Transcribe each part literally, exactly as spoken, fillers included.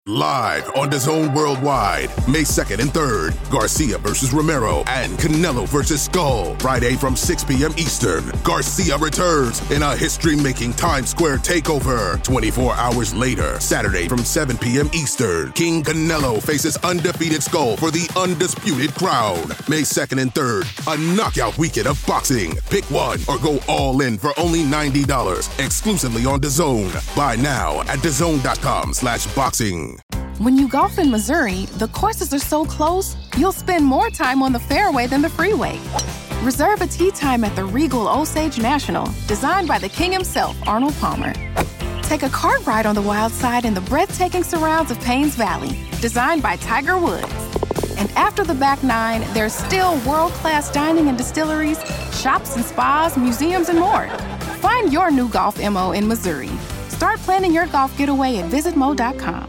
Live on DAZN Worldwide, May second and third, Garcia versus Romero and Canelo versus Skull. Friday from six p.m. Eastern, Garcia returns in a history-making Times Square takeover. twenty-four hours later, Saturday from seven p.m. Eastern, King Canelo faces undefeated Skull for the undisputed crown. May second and third, a knockout weekend of boxing. Pick one or go all in for only ninety dollars, exclusively on DAZN. Buy now at DAZN.com slash boxing. When you golf in Missouri, the courses are so close, you'll spend more time on the fairway than the freeway. Reserve a tee time at the Regal Osage National, designed by the king himself, Arnold Palmer. Take a cart ride on the wild side in the breathtaking surrounds of Paynes Valley, designed by Tiger Woods. And after the back nine, there's still world-class dining and distilleries, shops and spas, museums, and more. Find your new golf M O in Missouri. Start planning your golf getaway at visit mo dot com.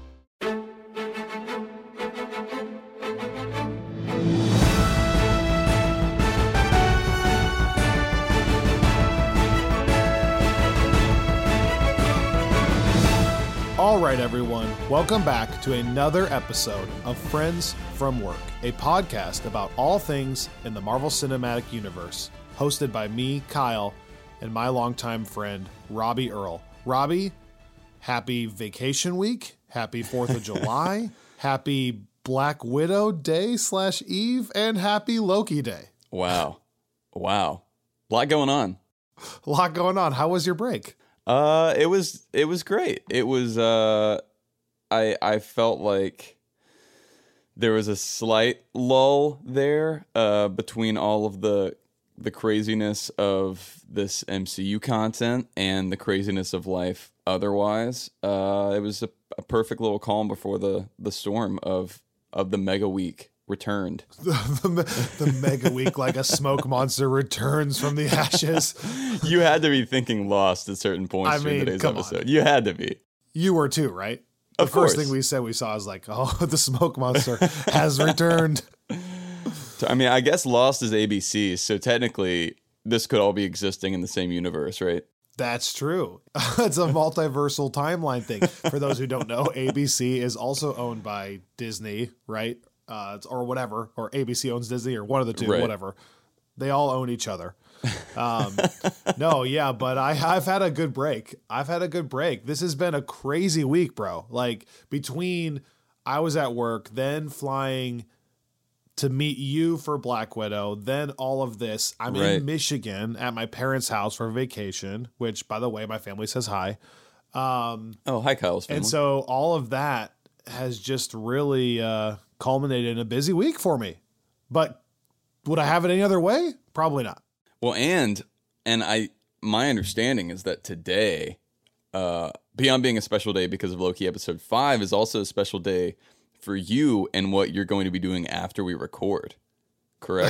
All right, everyone, welcome back to another episode of Friends from Work, a podcast about all things in the Marvel Cinematic Universe, hosted by me, Kyle, and my longtime friend, Robbie Earl. Robbie, happy vacation week, happy fourth of July, happy Black Widow Day slash Eve, and happy Loki Day. Wow. Wow. A lot going on. A lot going on. How was your break? Uh, it was it was great. It was uh, I I felt like there was a slight lull there uh, between all of the the craziness of this M C U content and the craziness of life otherwise. Uh, it was a, a perfect little calm before the the storm of of the mega week returned. The, the, the mega week, like a smoke monster returns from the ashes. You had to be thinking Lost at certain points I during mean, today's come episode. on. You had to be. You were too, right? The Of first course. thing we said we saw is like, oh, the smoke monster has returned. I mean, I guess Lost is A B C, so technically this could all be existing in the same universe, right? That's true. It's a multiversal timeline thing. For those who don't know, A B C is also owned by Disney, right? Uh, it's- or whatever, or A B C owns Disney, or one of the two, Right. whatever. They all own each other. Um, no, yeah, but I, I've had a good break. I've had a good break. This has been a crazy week, bro. Like between I was at work, then flying to meet you for Black Widow, then all of this. I'm Right. in Michigan at my parents' house for vacation, which, by the way, my family says hi. Um, Oh, hi, Kyle's family. and so all of that has just really uh, culminated in a busy week for me. But would I have it any other way? Probably not. Well, and and I my understanding is that today, uh, beyond being a special day because of Loki episode five, is also a special day for you and what you're going to be doing after we record. Correct?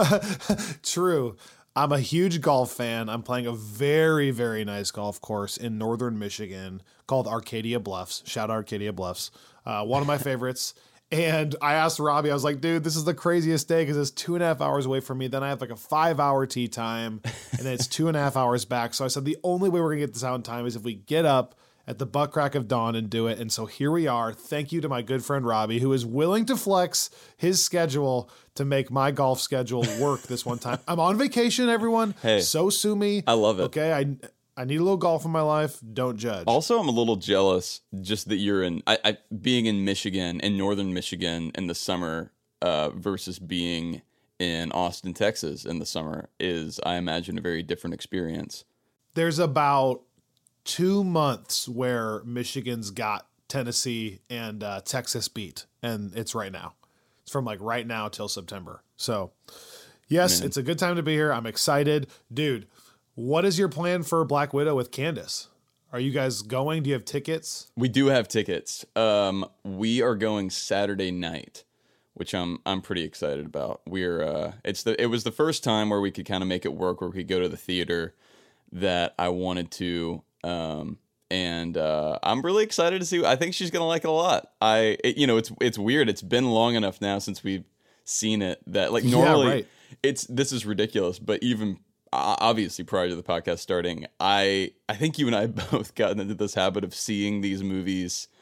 True. I'm a huge golf fan. I'm playing a very, very nice golf course in northern Michigan called Arcadia Bluffs. Shout out Arcadia Bluffs. Uh, one of my favorites. And I asked Robbie, I was like, dude, this is the craziest day because it's two and a half hours away from me. Then I have like a five hour tee time and then it's two and a half hours back. So I said, the only way we're going to get this out in time is if we get up at the butt crack of dawn and do it. And so here we are. Thank you to my good friend Robbie, who is willing to flex his schedule to make my golf schedule work this one time. I'm on vacation, everyone. Hey. So sue me. I love it. Okay. I I need a little golf in my life. Don't judge. Also, I'm a little jealous just that you're in, I, I being in Michigan, in northern Michigan in the summer uh, versus being in Austin, Texas in the summer is, I imagine, a very different experience. There's about two months where Michigan's got Tennessee and uh, Texas beat, and it's right now. It's from like right now till September. So, yes, Man. It's a good time to be here. I'm excited. Dude, what is your plan for Black Widow with Candace? Are you guys going? Do you have tickets? We do have tickets. Um, we are going Saturday night, which I'm I'm pretty excited about. We're uh, it's the it was the first time where we could kind of make it work, where we could go to the theater that I wanted to. Um, and uh, I'm really excited to see. I think she's gonna like it a lot. I it, you know it's it's weird. It's been long enough now since we've seen it that like normally Yeah, right. it's this is ridiculous, but even. Obviously, prior to the podcast starting, I I think you and I both gotten into this habit of seeing these movies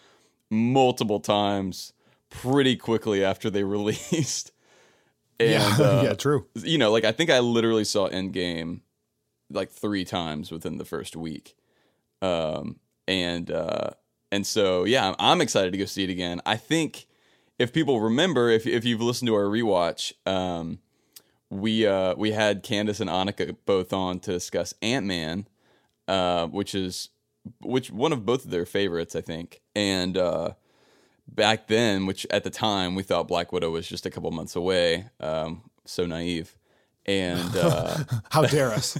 multiple times pretty quickly after they released. And, yeah, uh, yeah, true. You know, like I think I literally saw Endgame like three times within the first week. Um, and uh, and so, yeah, I'm excited to go see it again. I think if people remember, if if you've listened to our rewatch, um, we uh, we had Candace and Annika both on to discuss Ant-Man, uh, which is which one of both of their favorites, I think. And uh, back then, which at the time we thought Black Widow was just a couple months away, um, so naive. And uh, how dare us?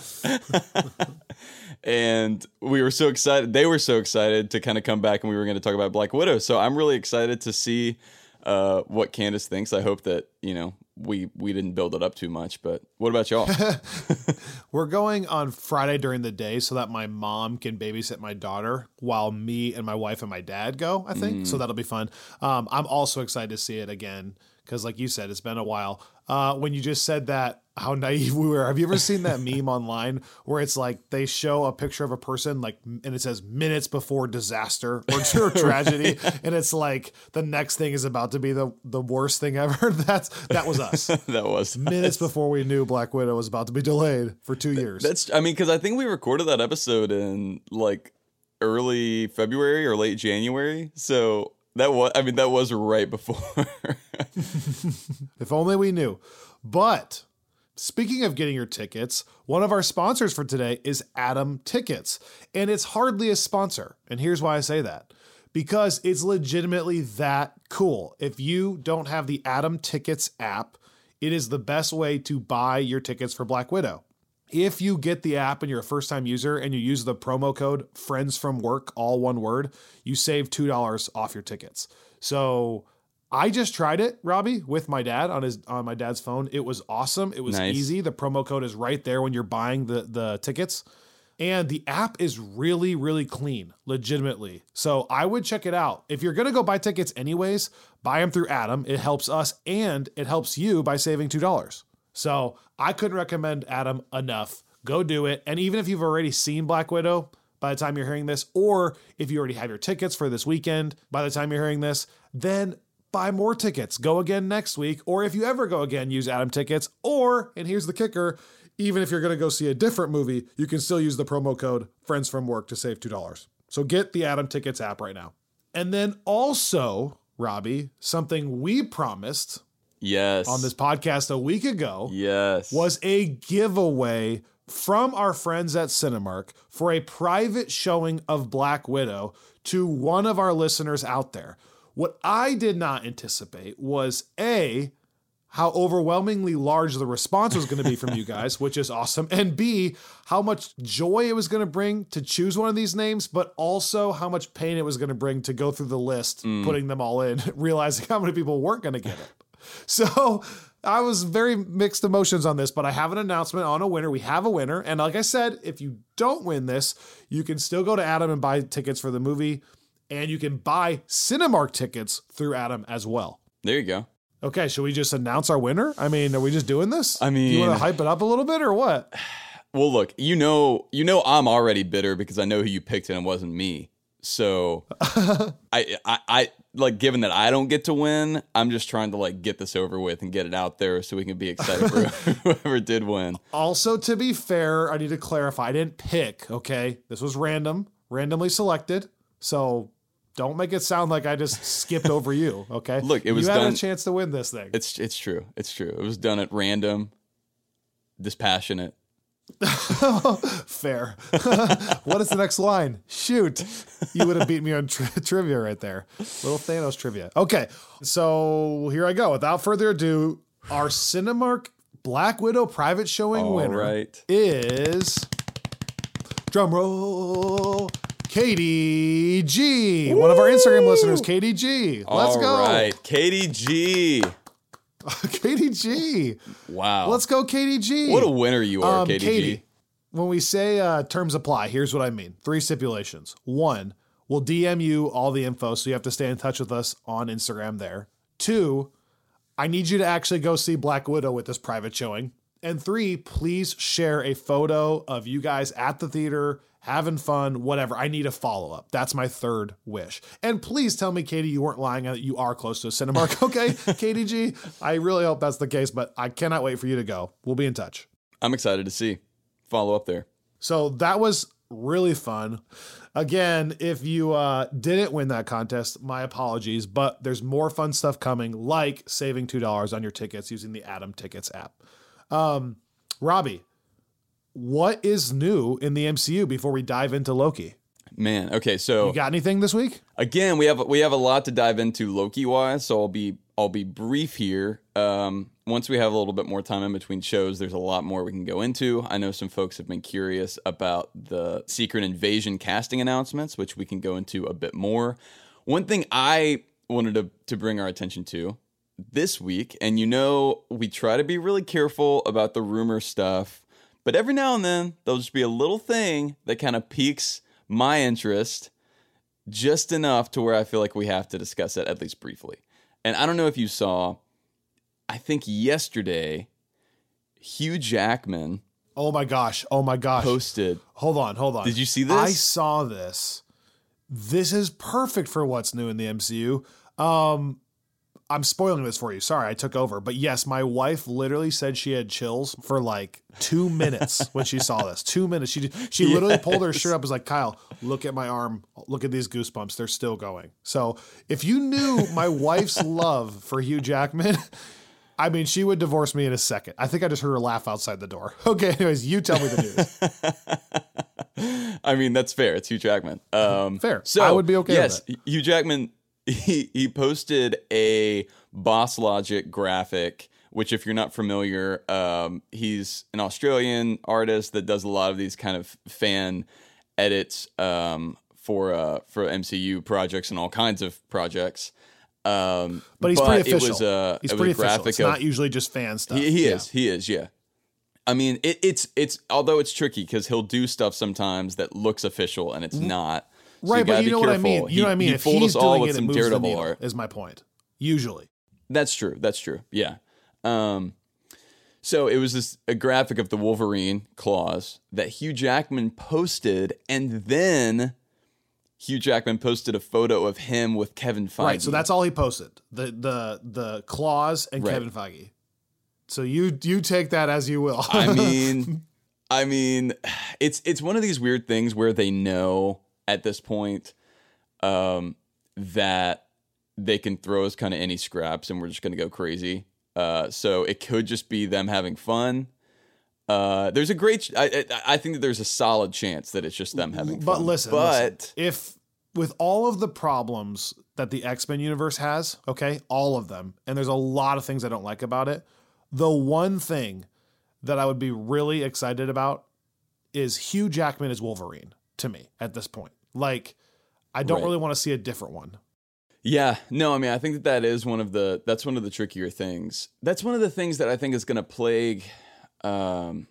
And we were so excited. They were so excited to kind of come back, and we were going to talk about Black Widow. So I'm really excited to see uh, what Candace thinks. I hope that, you know, we we didn't build it up too much. But what about y'all? We're going on Friday during the day so that my mom can babysit my daughter while me and my wife and my dad go, I think. Mm. So that'll be fun. Um, I'm also excited to see it again because, like you said, it's been a while. Uh, when you just said that, how naive we were. Have you ever seen that meme online where it's like they show a picture of a person like, and it says minutes before disaster or, or tragedy, right. And it's like the next thing is about to be the, the worst thing ever. That's that was us. That was minutes us. Before we knew Black Widow was about to be delayed for two years. That's I mean, because I think we recorded that episode in like early February or late January, so that was I mean that was right before. If only we knew, but. Speaking of getting your tickets, one of our sponsors for today is Atom Tickets, and it's hardly a sponsor. And here's why I say that. Because it's legitimately that cool. If you don't have the Atom Tickets app, it is the best way to buy your tickets for Black Widow. If you get the app and you're a first-time user and you use the promo code Friends from Work, all one word, you save two dollars off your tickets. So I just tried it, Robbie, with my dad on his on my dad's phone. It was awesome. It was nice. Easy. The promo code is right there when you're buying the, the tickets. And the app is really, really clean, legitimately. So I would check it out. If you're going to go buy tickets anyways, buy them through Atom. It helps us and it helps you by saving two dollars. So I couldn't recommend Atom enough. Go do it. And even if you've already seen Black Widow by the time you're hearing this, or if you already have your tickets for this weekend by the time you're hearing this, then buy more tickets. Go again next week. Or if you ever go again, use Atom Tickets. Or, and here's the kicker, even if you're going to go see a different movie, you can still use the promo code Friends from Work to save two dollars. So get the Atom Tickets app right now. And then also, Robbie, something we promised yes. on this podcast a week ago yes. was a giveaway from our friends at Cinemark for a private showing of Black Widow to one of our listeners out there. What I did not anticipate was A, how overwhelmingly large the response was going to be from you guys, which is awesome, and B, how much joy it was going to bring to choose one of these names, but also how much pain it was going to bring to go through the list, mm. putting them all in, realizing how many people weren't going to get it. So I was very mixed emotions on this, but I have an announcement on a winner. We have a winner, and like I said, if you don't win this, you can still go to Atom and buy tickets for the movie. And you can buy Cinemark tickets through Atom as well. There you go. Okay, should we just announce our winner? I mean, are we just doing this? I mean, you want to hype it up a little bit or what? Well, look, you know, you know, I'm already bitter because I know who you picked and it wasn't me. So I, I, I, like, given that I don't get to win, I'm just trying to like get this over with and get it out there so we can be excited for whoever did win. Also, to be fair, I need to clarify. I didn't pick. Okay, this was random, randomly selected. So. Don't make it sound like I just skipped over you, okay? Look, it was you had done, a chance to win this thing. It's it's true. It's true. It was done at random, dispassionate. Fair. What is the next line? Shoot. You would have beat me on tri- trivia right there. Little Thanos trivia. Okay, so here I go. Without further ado, our Cinemark Black Widow private showing All winner right. is... Drum roll... Katie G, Woo! One of our Instagram listeners, Katie G. Let's All go. All right, Katie G. Katie G. Wow. Let's go, Katie G. What a winner you are, um, Katie, Katie G. When we say uh, terms apply, here's what I mean. Three stipulations. One, we'll D M you all the info, so you have to stay in touch with us on Instagram there. Two, I need you to actually go see Black Widow with this private showing. And three, please share a photo of you guys at the theater having fun, whatever. I need a follow-up. That's my third wish. And please tell me, Katie, you weren't lying that you are close to a Cinemark, okay? K D G, I really hope that's the case, but I cannot wait for you to go. We'll be in touch. I'm excited to see. Follow up there. So that was really fun. Again, if you uh, didn't win that contest, my apologies, but there's more fun stuff coming, like saving two dollars on your tickets using the Atom Tickets app. Um, Robbie, what is new in the M C U before we dive into Loki? Man, okay, so you got anything this week? Again, we have we have a lot to dive into Loki wise, so I'll be I'll be brief here. Um, once we have a little bit more time in between shows, there's a lot more we can go into. I know some folks have been curious about the Secret Invasion casting announcements, which we can go into a bit more. One thing I wanted to to bring our attention to this week, and you know we try to be really careful about the rumor stuff, but every now and then there'll just be a little thing that kind of piques my interest just enough to where I feel like we have to discuss it at least briefly. And I don't know if you saw, I think yesterday, Hugh Jackman. Oh my gosh. Oh my gosh. Posted. Hold on. Hold on. Did you see this? I saw this. This is perfect for what's new in the M C U. Um, I'm spoiling this for you. Sorry, I took over. But yes, my wife literally said she had chills for like two minutes when she saw this. Two minutes. She she literally yes. pulled her shirt up and was like, Kyle, look at my arm. Look at these goosebumps. They're still going. So if you knew my wife's love for Hugh Jackman, I mean, she would divorce me in a second. I think I just heard her laugh outside the door. Okay, anyways, you tell me the news. I mean, that's fair. It's Hugh Jackman. Um, fair. So I would be okay yes, with it. Hugh Jackman... He he posted a Boss Logic graphic, which if you're not familiar, um, he's an Australian artist that does a lot of these kind of fan edits um, for uh, for M C U projects and all kinds of projects. Um, but he's but pretty official. It was a, he's it pretty was a graphic official. It's of, not usually just fan stuff. He, he yeah. is. He is. Yeah. I mean, it, it's it's although it's tricky because he'll do stuff sometimes that looks official and it's not. So right, you but you know careful. what I mean. You he, know what I mean. He if fooled he's us all doing with it, some it moves the Daredevil needle, art. is my point. Usually, that's true. That's true. Yeah. Um, so it was this a graphic of the Wolverine claws that Hugh Jackman posted, and then Hugh Jackman posted a photo of him with Kevin Feige. Right. So that's all he posted: the the the claws and right. Kevin Feige. So you you take that as you will. I mean. I mean, it's it's one of these weird things where they know at this point um, that they can throw us kind of any scraps and we're just going to go crazy. Uh, so it could just be them having fun. Uh, there's a great, I, I I think that there's a solid chance that it's just them having fun. But listen, but listen, if with all of the problems that the X-Men universe has, okay, all of them, and there's a lot of things I don't like about it, the one thing that I would be really excited about is Hugh Jackman as Wolverine to me at this point. Like, I don't right. really want to see a different one. Yeah, no, I mean, I think that that is one of the, that's one of the trickier things. That's one of the things that I think is going to plague, um,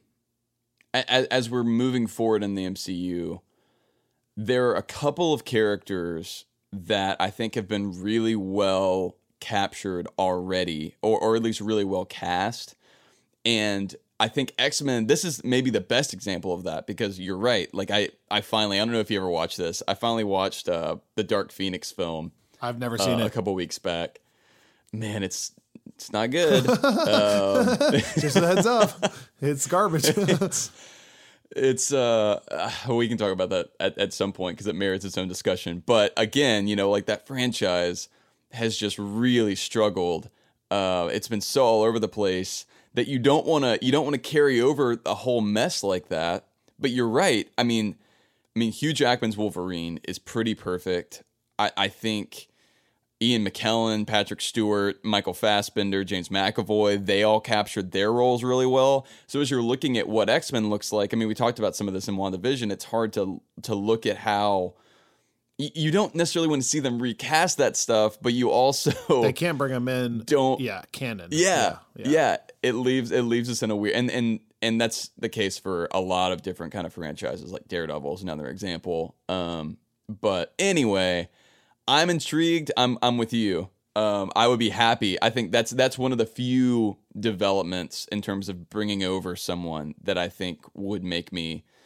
as, as we're moving forward in the M C U, there are a couple of characters that I think have been really well captured already, or, or at least really well cast. And I think X-Men, this is maybe the best example of that because you're right. Like I, I finally, I don't know if you ever watched this. I finally watched uh, the Dark Phoenix film. I've never seen uh, it. A couple weeks back. Man, it's it's not good. um, Just a heads up, it's garbage. it's it's uh, we can talk about that at, at some point because it merits its own discussion. But again, you know, like that franchise has just really struggled. Uh, it's been so all over the place that you don't want to you don't want to carry over a whole mess like that. But you're right. I mean, I mean Hugh Jackman's Wolverine is pretty perfect. I, I think Ian McKellen, Patrick Stewart, Michael Fassbender, James McAvoy, they all captured their roles really well. So as you're looking at what X-Men looks like, I mean, we talked about some of this in WandaVision. It's hard to to look at how y- you don't necessarily want to see them recast that stuff, but you also they can't bring them in. Don't yeah, canon. Yeah, yeah, yeah. yeah. It leaves it leaves us in a weird and and and that's the case for a lot of different kind of franchises. Like Daredevil is another example. Um, but anyway. I'm intrigued. I'm I'm with you. Um, I would be happy. I think that's that's one of the few developments in terms of bringing over someone that I think would make me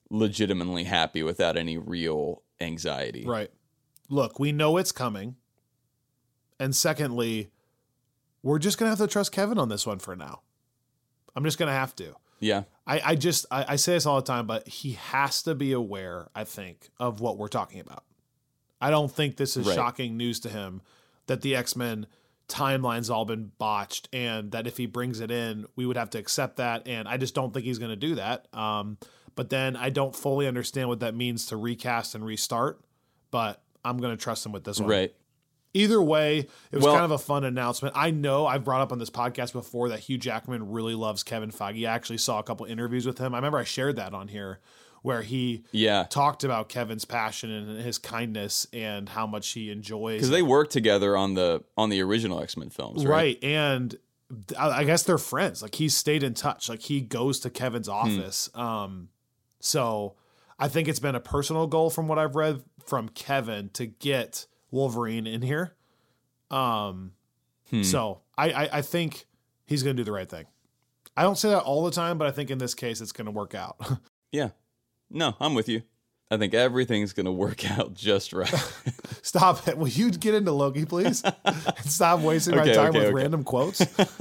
legitimately happy without any real anxiety. Right. Look, we know it's coming. And secondly, we're just going to have to trust Kevin on this one for now. I'm just going to have to. Yeah. I, I just, I, I say this all the time, but he has to be aware, I think, of what we're talking about. I don't think this is Right. shocking news to him that the X-Men timeline's all been botched and that if he brings it in, we would have to accept that. And I just don't think he's going to do that. Um, but then I don't fully understand what that means to recast and restart, but I'm going to trust him with this one. Right. Either way, it was Well- kind of a fun announcement. I know I've brought up on this podcast before that Hugh Jackman really loves Kevin Feige. I actually saw a couple interviews with him. I remember I shared that on here where he Yeah. talked about Kevin's passion and his kindness and how much he enjoys. Because they worked together on the on the original X-Men films, right? Right. And I I guess they're friends. Like he stayed in touch. Like he goes to Kevin's office. Um, so I think it's been a personal goal from what I've read from Kevin to get Wolverine in here. Um, so I, I, I think he's going to do the right thing. I don't say that all the time, but I think in this case, it's going to work out. Yeah. No, I'm with you. I think everything's going to work out just right. Stop it. Will you get into Loki, please? And stop wasting my Okay, time okay, with okay. random quotes.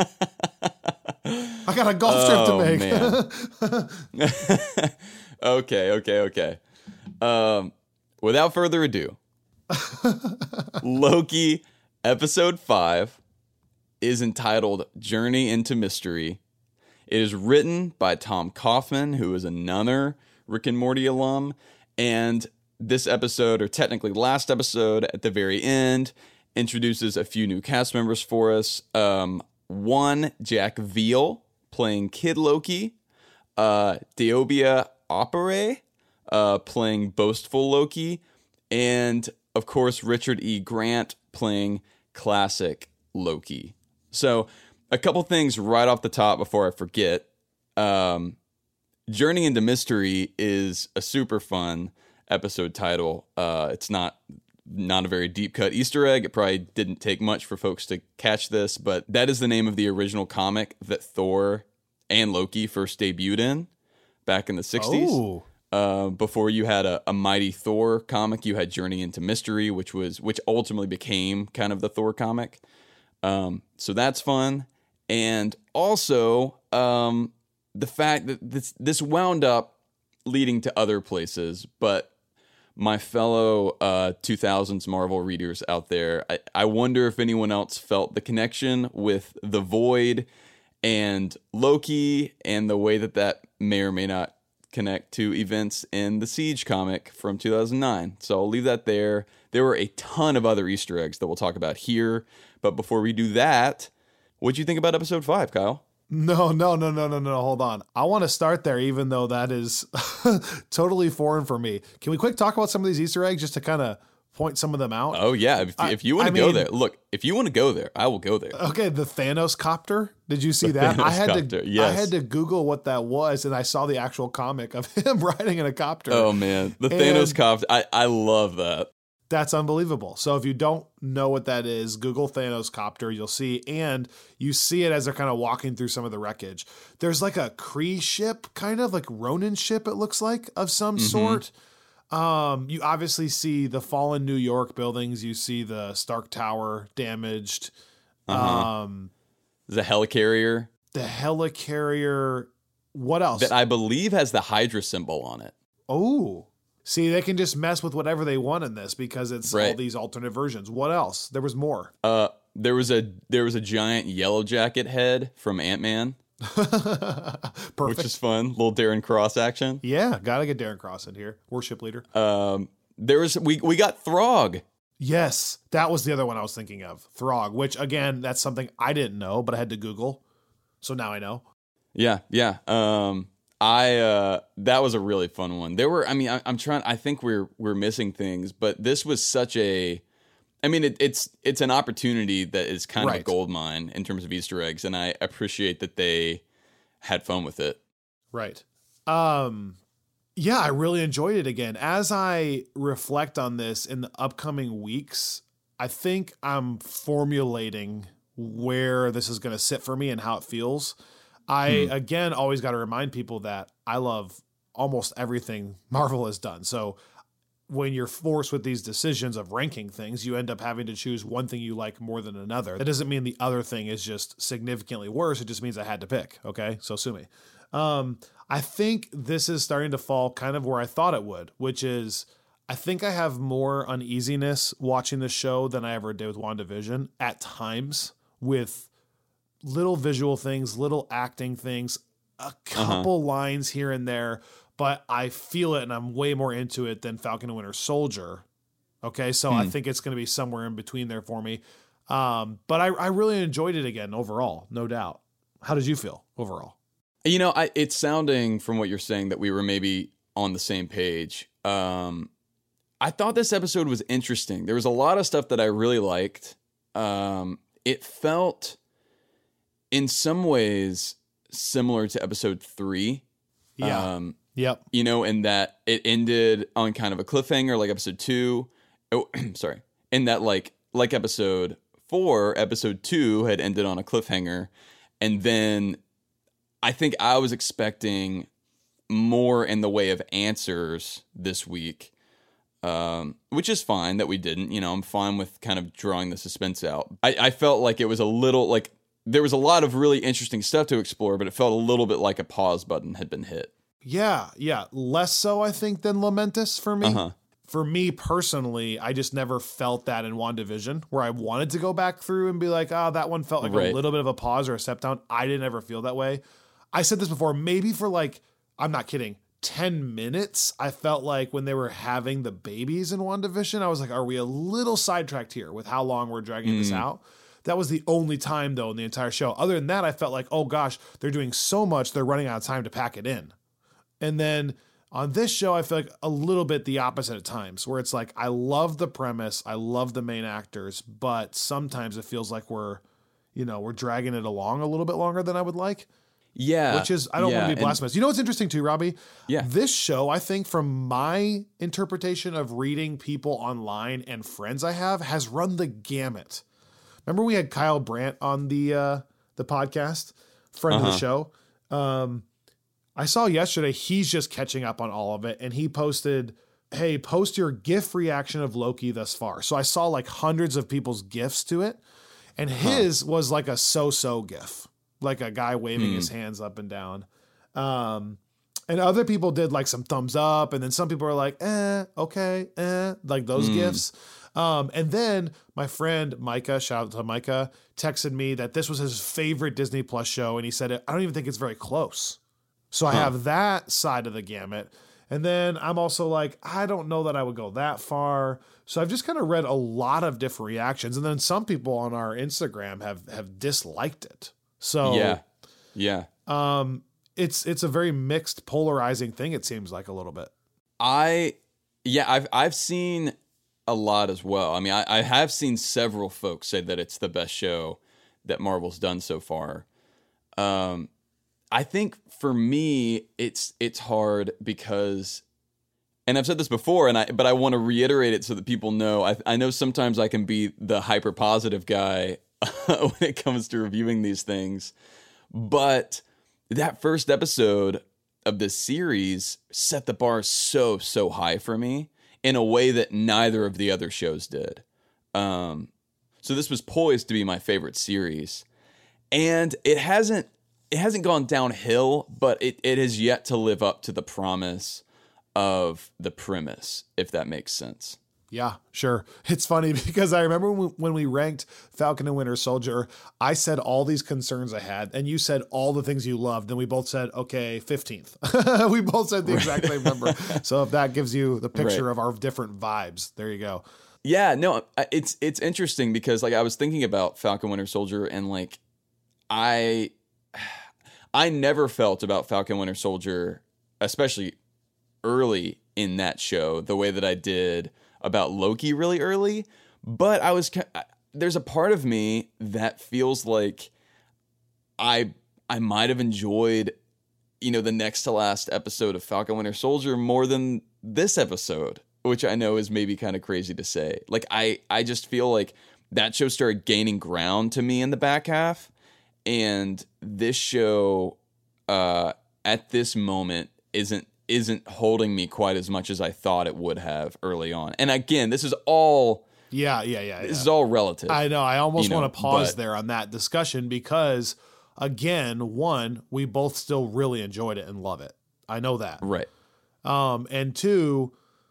I got a golf trip to make. Man. okay, okay, okay. Um, without further ado, Loki episode five is entitled Journey into Mystery. It is written by Tom Kaufman, who is another Rick and Morty alum. And this episode, or technically last episode at the very end, introduces a few new cast members for us. Um, one, Jack Veal, playing Kid Loki. Uh, Deobia Opere, uh, playing Boastful Loki. And, of course, Richard E. Grant, playing Classic Loki. So, a couple things right off the top before I forget. Um, Journey into Mystery is a super fun episode title. Uh, it's not not a very deep cut Easter egg. It probably didn't take much for folks to catch this, but that is the name of the original comic that Thor and Loki first debuted in back in the sixties. Oh. Uh, before you had a, a Mighty Thor comic, you had Journey into Mystery, which was which ultimately became kind of the Thor comic. Um, so that's fun. And also, um, the fact that this this wound up leading to other places, but my fellow uh, two thousands Marvel readers out there, I, I wonder if anyone else felt the connection with The Void and Loki and the way that that may or may not connect to events in the Siege comic from two thousand nine. So I'll leave that there. There were a ton of other Easter eggs that we'll talk about here. But before we do that, what'd you think about episode five, Kyle? No, no, no, no, no, no. Hold on. I want to start there, even though that is totally foreign for me. Can we quick talk about some of these Easter eggs just to kind of point some of them out? Oh, yeah. If, I- if you want I to go mean- there, look, if you want to go there, I will go there. Okay, the Thanos copter. Did you see The that? I Thanos had copter, to. yes. I had to Google what that was, and I saw the actual comic of him riding in a copter. Oh, man. The And- Thanos cop, I, I love that. That's unbelievable. So if you don't know what that is, Google Thanos copter, you'll see, and you see it as they're kind of walking through some of the wreckage. There's like a Kree ship, kind of like Ronin ship, it looks like, of some Mm-hmm. sort. Um, you obviously see the fallen New York buildings. You see the Stark Tower damaged. Uh-huh. Um, The helicarrier the helicarrier. What else? that I believe has the Hydra symbol on it. Oh, see, they can just mess with whatever they want in this because it's all Right. these alternate versions. What else? There was more. Uh, there was a there was a giant yellow jacket head from Ant-Man, Perfect. which is fun. Little Darren Cross action. Yeah, gotta get Darren Cross in here. Worship leader. Um, there was we we got Throg. Yes, that was the other one I was thinking of. Throg, which again, that's something I didn't know, but I had to Google. So now I know. Yeah, yeah. Um, I uh, that was a really fun one. There were, I mean, I, I'm trying. I think we're we're missing things, but this was such a. I mean, it, it's it's an opportunity that is kind of Right. a gold mine in terms of Easter eggs, and I appreciate that they had fun with it. Right. Um, yeah, I really enjoyed it again. As I reflect on this in the upcoming weeks, I think I'm formulating where this is going to sit for me and how it feels. I, again, always got to remind people that I love almost everything Marvel has done. So when you're forced with these decisions of ranking things, you end up having to choose one thing you like more than another. That doesn't mean the other thing is just significantly worse. It just means I had to pick. Okay. So sue me. Um, I think this is starting to fall kind of where I thought it would, which is I think I have more uneasiness watching the show than I ever did with WandaVision at times, with little visual things, little acting things, a couple uh-huh. lines here and there, but I feel it and I'm way more into it than Falcon and Winter Soldier. Okay. So hmm. I think it's going to be somewhere in between there for me. Um, but I, I really enjoyed it again overall, no doubt. How did you feel overall? You know, I, it's sounding from what you're saying that we were maybe on the same page. Um, I thought this episode was interesting. There was a lot of stuff that I really liked. Um, it felt in some ways similar to episode three. Yeah. Um, yep. You know, in that it ended on kind of a cliffhanger, like episode two. Oh, sorry. In that, like, like episode four, episode two had ended on a cliffhanger. And then I think I was expecting more in the way of answers this week, um, which is fine that we didn't. You know, I'm fine with kind of drawing the suspense out. I, I felt like it was a little, like, there was a lot of really interesting stuff to explore, but it felt a little bit like a pause button had been hit. Yeah, yeah. Less so, I think, than Lamentus for me. Uh-huh. For me personally, I just never felt that in WandaVision, where I wanted to go back through and be like, oh, that one felt like right. a little bit of a pause or a step down. I didn't ever feel that way. I said this before, maybe for like, I'm not kidding, ten minutes, I felt like when they were having the babies in WandaVision, I was like, are we a little sidetracked here with how long we're dragging mm. this out? That was the only time, though, in the entire show. Other than that, I felt like, oh gosh, they're doing so much, they're running out of time to pack it in. And then on this show, I feel like a little bit the opposite at times, where it's like, I love the premise, I love the main actors, but sometimes it feels like we're, you know, we're dragging it along a little bit longer than I would like. Yeah. Which is, I don't yeah, want to be blasphemous. And, you know what's interesting too, Robbie? Yeah. This show, I think from my interpretation of reading people online and friends I have, has run the gamut. Remember we had Kyle Brandt on the uh, the podcast, friend uh-huh. of the show. Um, I saw yesterday he's just catching up on all of it, and he posted, hey, post your GIF reaction of Loki thus far. So I saw like hundreds of people's GIFs to it, and his huh. was like a so-so GIF, like a guy waving hmm. his hands up and down. Um, and other people did like some thumbs up, and then some people were like, eh, okay, eh, like those hmm. GIFs. Um, and then my friend Micah, shout out to Micah, texted me that this was his favorite Disney Plus show. And he said, I don't even think it's very close. So huh. I have that side of the gamut. And then I'm also like, I don't know that I would go that far. So I've just kind of read a lot of different reactions. And then some people on our Instagram have, have disliked it. So yeah, yeah. Um, it's, it's a very mixed, polarizing thing. It seems like a little bit. I, yeah, I've, I've seen a lot as well. I mean, I, I have seen several folks say that it's the best show that Marvel's done so far. Um, I think for me, it's it's hard because, and I've said this before, and I but I want to reiterate it so that people know. I I know sometimes I can be the hyper positive guy when it comes to reviewing these things, but that first episode of this series set the bar so so high for me in a way that neither of the other shows did. Um, so this was poised to be my favorite series, and it hasn't. It hasn't gone downhill, but it, it has yet to live up to the promise of the premise, if that makes sense. Yeah, sure. It's funny because I remember when we ranked Falcon and Winter Soldier, I said all these concerns I had, and you said all the things you loved, and we both said, okay, fifteenth. We both said the exact same number. So if that gives you the picture right. of our different vibes, there you go. Yeah, no, it's it's interesting because like I was thinking about Falcon Winter Soldier, and like I... I never felt about Falcon Winter Soldier, especially early in that show, the way that I did about Loki really early. But I was there's a part of me that feels like I I might have enjoyed, you know, the next to last episode of Falcon Winter Soldier more than this episode, which I know is maybe kind of crazy to say. Like I I just feel like that show started gaining ground to me in the back half. And this show, uh, at this moment, isn't isn't holding me quite as much as I thought it would have early on. And again, this is all yeah, yeah, yeah. This yeah. is all relative. I know. I almost you know, want to pause but, there on that discussion because, again, one, we both still really enjoyed it and love it. I know that. Right. Um, and two,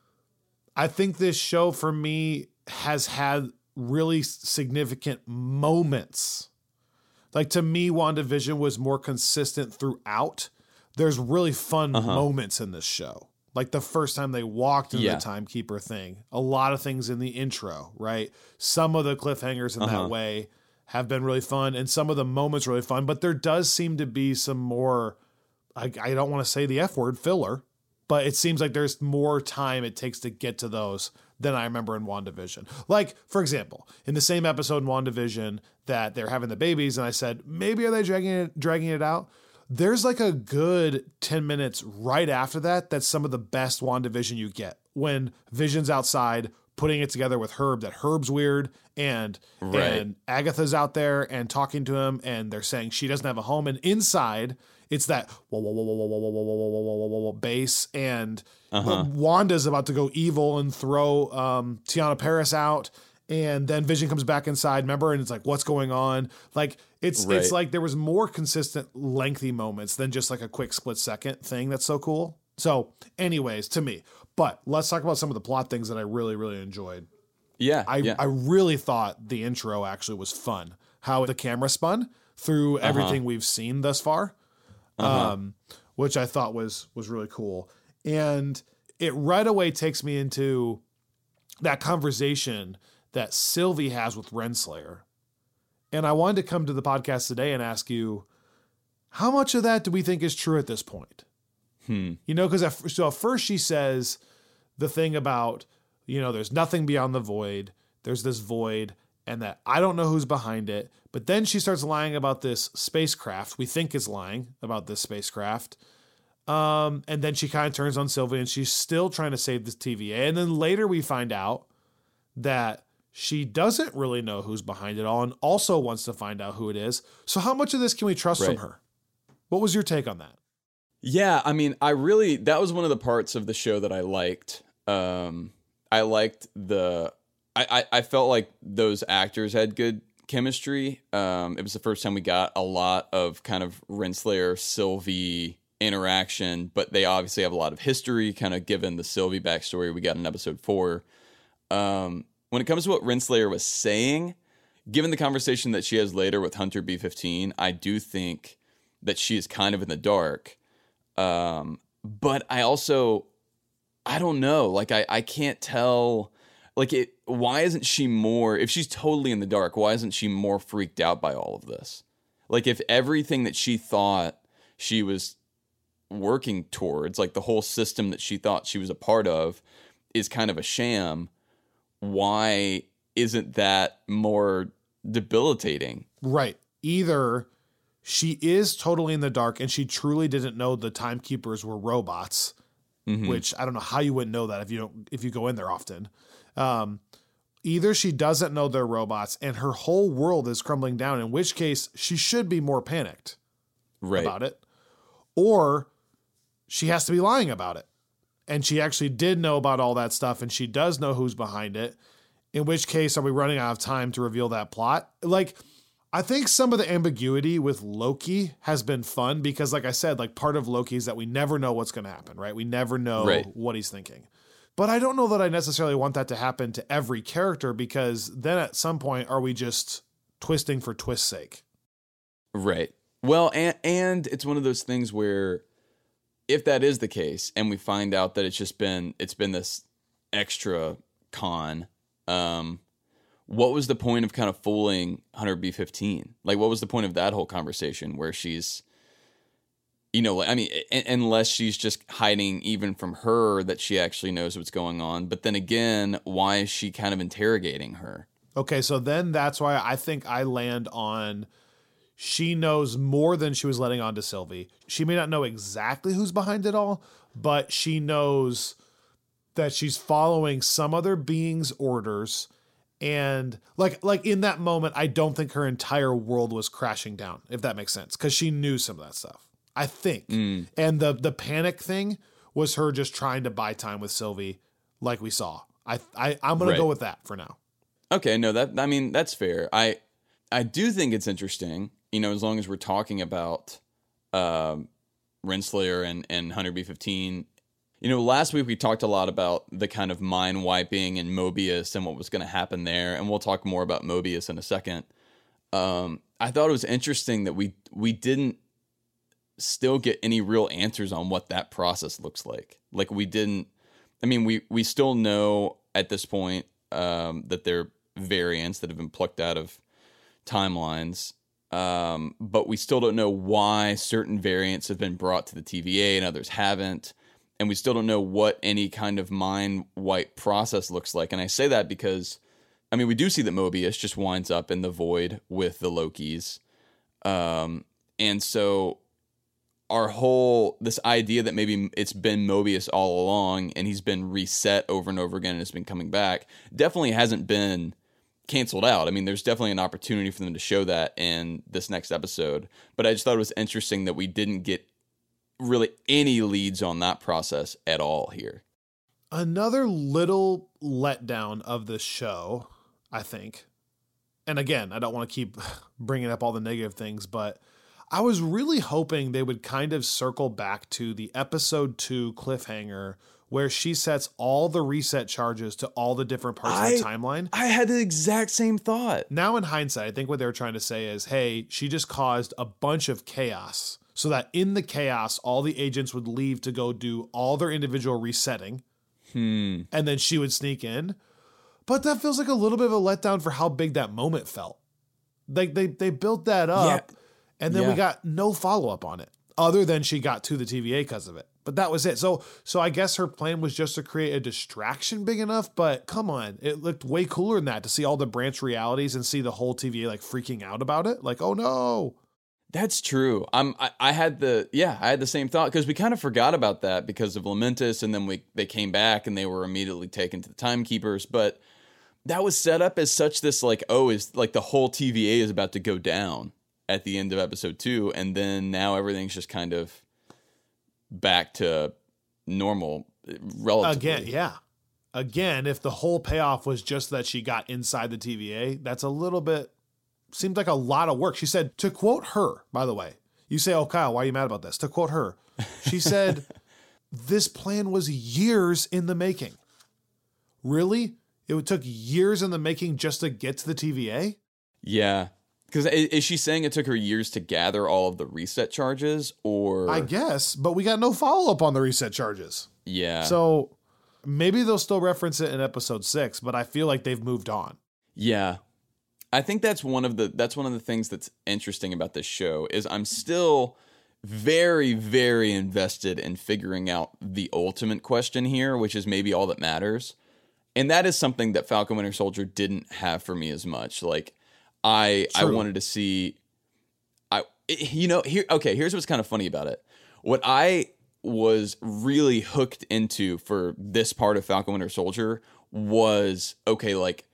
I think this show for me has had really significant moments. Like, to me, WandaVision was more consistent throughout. There's really fun uh-huh. moments in this show. Like the first time they walked in yeah. the timekeeper thing, a lot of things in the intro, right? Some of the cliffhangers in uh-huh. that way have been really fun, and some of the moments really fun, but there does seem to be some more, I, I don't want to say the F word, filler, but it seems like there's more time it takes to get to those than I remember in WandaVision. Like, for example, in the same episode in WandaVision that they're having the babies, and I said, maybe are they dragging it, dragging it out? There's like a good ten minutes right after that that's some of the best WandaVision you get. When Vision's outside putting it together with Herb, that Herb's weird, and, right. and Agatha's out there and talking to him, and they're saying she doesn't have a home, and inside it's that whoa, whoa, whoa, whoa, whoa, whoa, whoa, whoa, whoa, whoa, whoa, whoa, whoa, bass, and uh-huh. Wanda's about to go evil and throw um, Tiana Paris out, and then Vision comes back inside, remember? And it's like, what's going on? Like, it's right. it's like there was more consistent, lengthy moments than just like a quick split second thing that's so cool. So, anyways, to me. But let's talk about some of the plot things that I really, really enjoyed. Yeah, I, yeah. I really thought the intro actually was fun. How the camera spun through uh-huh. everything we've seen thus far, uh-huh. um, which I thought was was really cool. And it right away takes me into that conversation that Sylvie has with Renslayer. And I wanted to come to the podcast today and ask you, how much of that do we think is true at this point? Hmm. You know, because at, so at first she says the thing about, you know, there's nothing beyond the void. There's this void, and that I don't know who's behind it. But then she starts lying about this spacecraft. We think is lying about this spacecraft. Um, and then she kind of turns on Sylvie, and she's still trying to save this T V A. And then later we find out that she doesn't really know who's behind it all and also wants to find out who it is. So how much of this can we trust right. from her? What was your take on that? Yeah, I mean, I really, that was one of the parts of the show that I liked. Um, I liked the, I, I, I felt like those actors had good chemistry. Um, it was the first time we got a lot of kind of Renslayer, Sylvie interaction, but they obviously have a lot of history, kind of given the Sylvie backstory we got in episode four. Um, when it comes to what Renslayer was saying, given the conversation that she has later with Hunter B fifteen, I do think that she is kind of in the dark. Um, but I also, I don't know, like I, I can't tell, like it, why isn't she more, if she's totally in the dark, why isn't she more freaked out by all of this? Like if everything that she thought she was working towards, like the whole system that she thought she was a part of is kind of a sham, why isn't that more debilitating? Right. Either she is totally in the dark and she truly didn't know the timekeepers were robots, mm-hmm. which I don't know how you wouldn't know that if you don't, if you go in there often. Um, either she doesn't know they're robots and her whole world is crumbling down, in which case she should be more panicked right. about it, or she has to be lying about it. And she actually did know about all that stuff, and she does know who's behind it, in which case are we running out of time to reveal that plot? Like, I think some of the ambiguity with Loki has been fun because, like I said, like part of Loki is that we never know what's going to happen, right? We never know right. what he's thinking. But I don't know that I necessarily want that to happen to every character, because then at some point are we just twisting for twist's sake? Right. Well, and, and it's one of those things where if that is the case and we find out that it's just been, it's been this extra con, um, what was the point of kind of fooling Hunter B fifteen? Like, what was the point of that whole conversation where she's, you know, I mean, a- unless she's just hiding even from her that she actually knows what's going on. But then again, why is she kind of interrogating her? Okay, so then that's why I think I land on she knows more than she was letting on to Sylvie. She may not know exactly who's behind it all, but she knows that she's following some other being's orders. And like, like in that moment, I don't think her entire world was crashing down, if that makes sense, because she knew some of that stuff, I think. Mm. And the the panic thing was her just trying to buy time with Sylvie like we saw. I, I, I'm going Right. to go with that for now. Okay, no, that I mean that's fair. I I do think it's interesting, you know, as long as we're talking about um, Renslayer and and Hunter B fifteen. You know, last week we talked a lot about the kind of mind wiping and Mobius and what was going to happen there, and we'll talk more about Mobius in a second. Um, I thought it was interesting that we we didn't still get any real answers on what that process looks like. Like we didn't. I mean, we we still know at this point um, that they're variants that have been plucked out of timelines, um, but we still don't know why certain variants have been brought to the T V A and others haven't, and we still don't know what any kind of mind wipe process looks like. And I say that because, I mean, we do see that Mobius just winds up in the void with the Lokis, um, and so our whole, this idea that maybe it's been Mobius all along and he's been reset over and over again and has been coming back definitely hasn't been canceled out. I mean, there's definitely an opportunity for them to show that in this next episode, but I just thought it was interesting that we didn't get really any leads on that process at all here. Another little letdown of the show, I think, and again, I don't want to keep bringing up all the negative things, but I was really hoping they would kind of circle back to the episode two cliffhanger where she sets all the reset charges to all the different parts I, of the timeline. I had the exact same thought. Now in hindsight, I think what they were trying to say is, hey, she just caused a bunch of chaos so that in the chaos, all the agents would leave to go do all their individual resetting. Hmm. And then she would sneak in. But that feels like a little bit of a letdown for how big that moment felt. Like they, they built that up. Yeah. And then Yeah. we got no follow-up on it other than she got to the T V A because of it. But that was it. So so I guess her plan was just to create a distraction big enough. But come on, it looked way cooler than that to see all the branch realities and see the whole T V A like freaking out about it. Like, oh no. That's true. I'm. I, I had the yeah. I had the same thought because we kind of forgot about that because of Lamentus, and then we they came back and they were immediately taken to the Timekeepers. But that was set up as such this like oh is like the whole T V A is about to go down at the end of episode two, and then now everything's just kind of back to normal relatively. Again, yeah. Again, if the whole payoff was just that she got inside the T V A, that's a little bit, seemed like a lot of work. She said, to quote her, by the way, you say, oh, Kyle, why are you mad about this? To quote her, she said, this plan was years in the making. Really? It took years in the making just to get to the T V A? Yeah. Because is she saying it took her years to gather all of the reset charges, or I guess, but we got no follow-up on the reset charges. yeah, So maybe they'll still reference it in episode six, but I feel like they've moved on. yeah. I think that's one of the that's one of the things that's interesting about this show is I'm still very very invested in figuring out the ultimate question here, which is maybe all that matters, and that is something that Falcon Winter Soldier didn't have for me as much. Like. I True. I wanted to see, I you know here okay here's what's kind of funny about it. What I was really hooked into for this part of Falcon Winter Soldier was okay like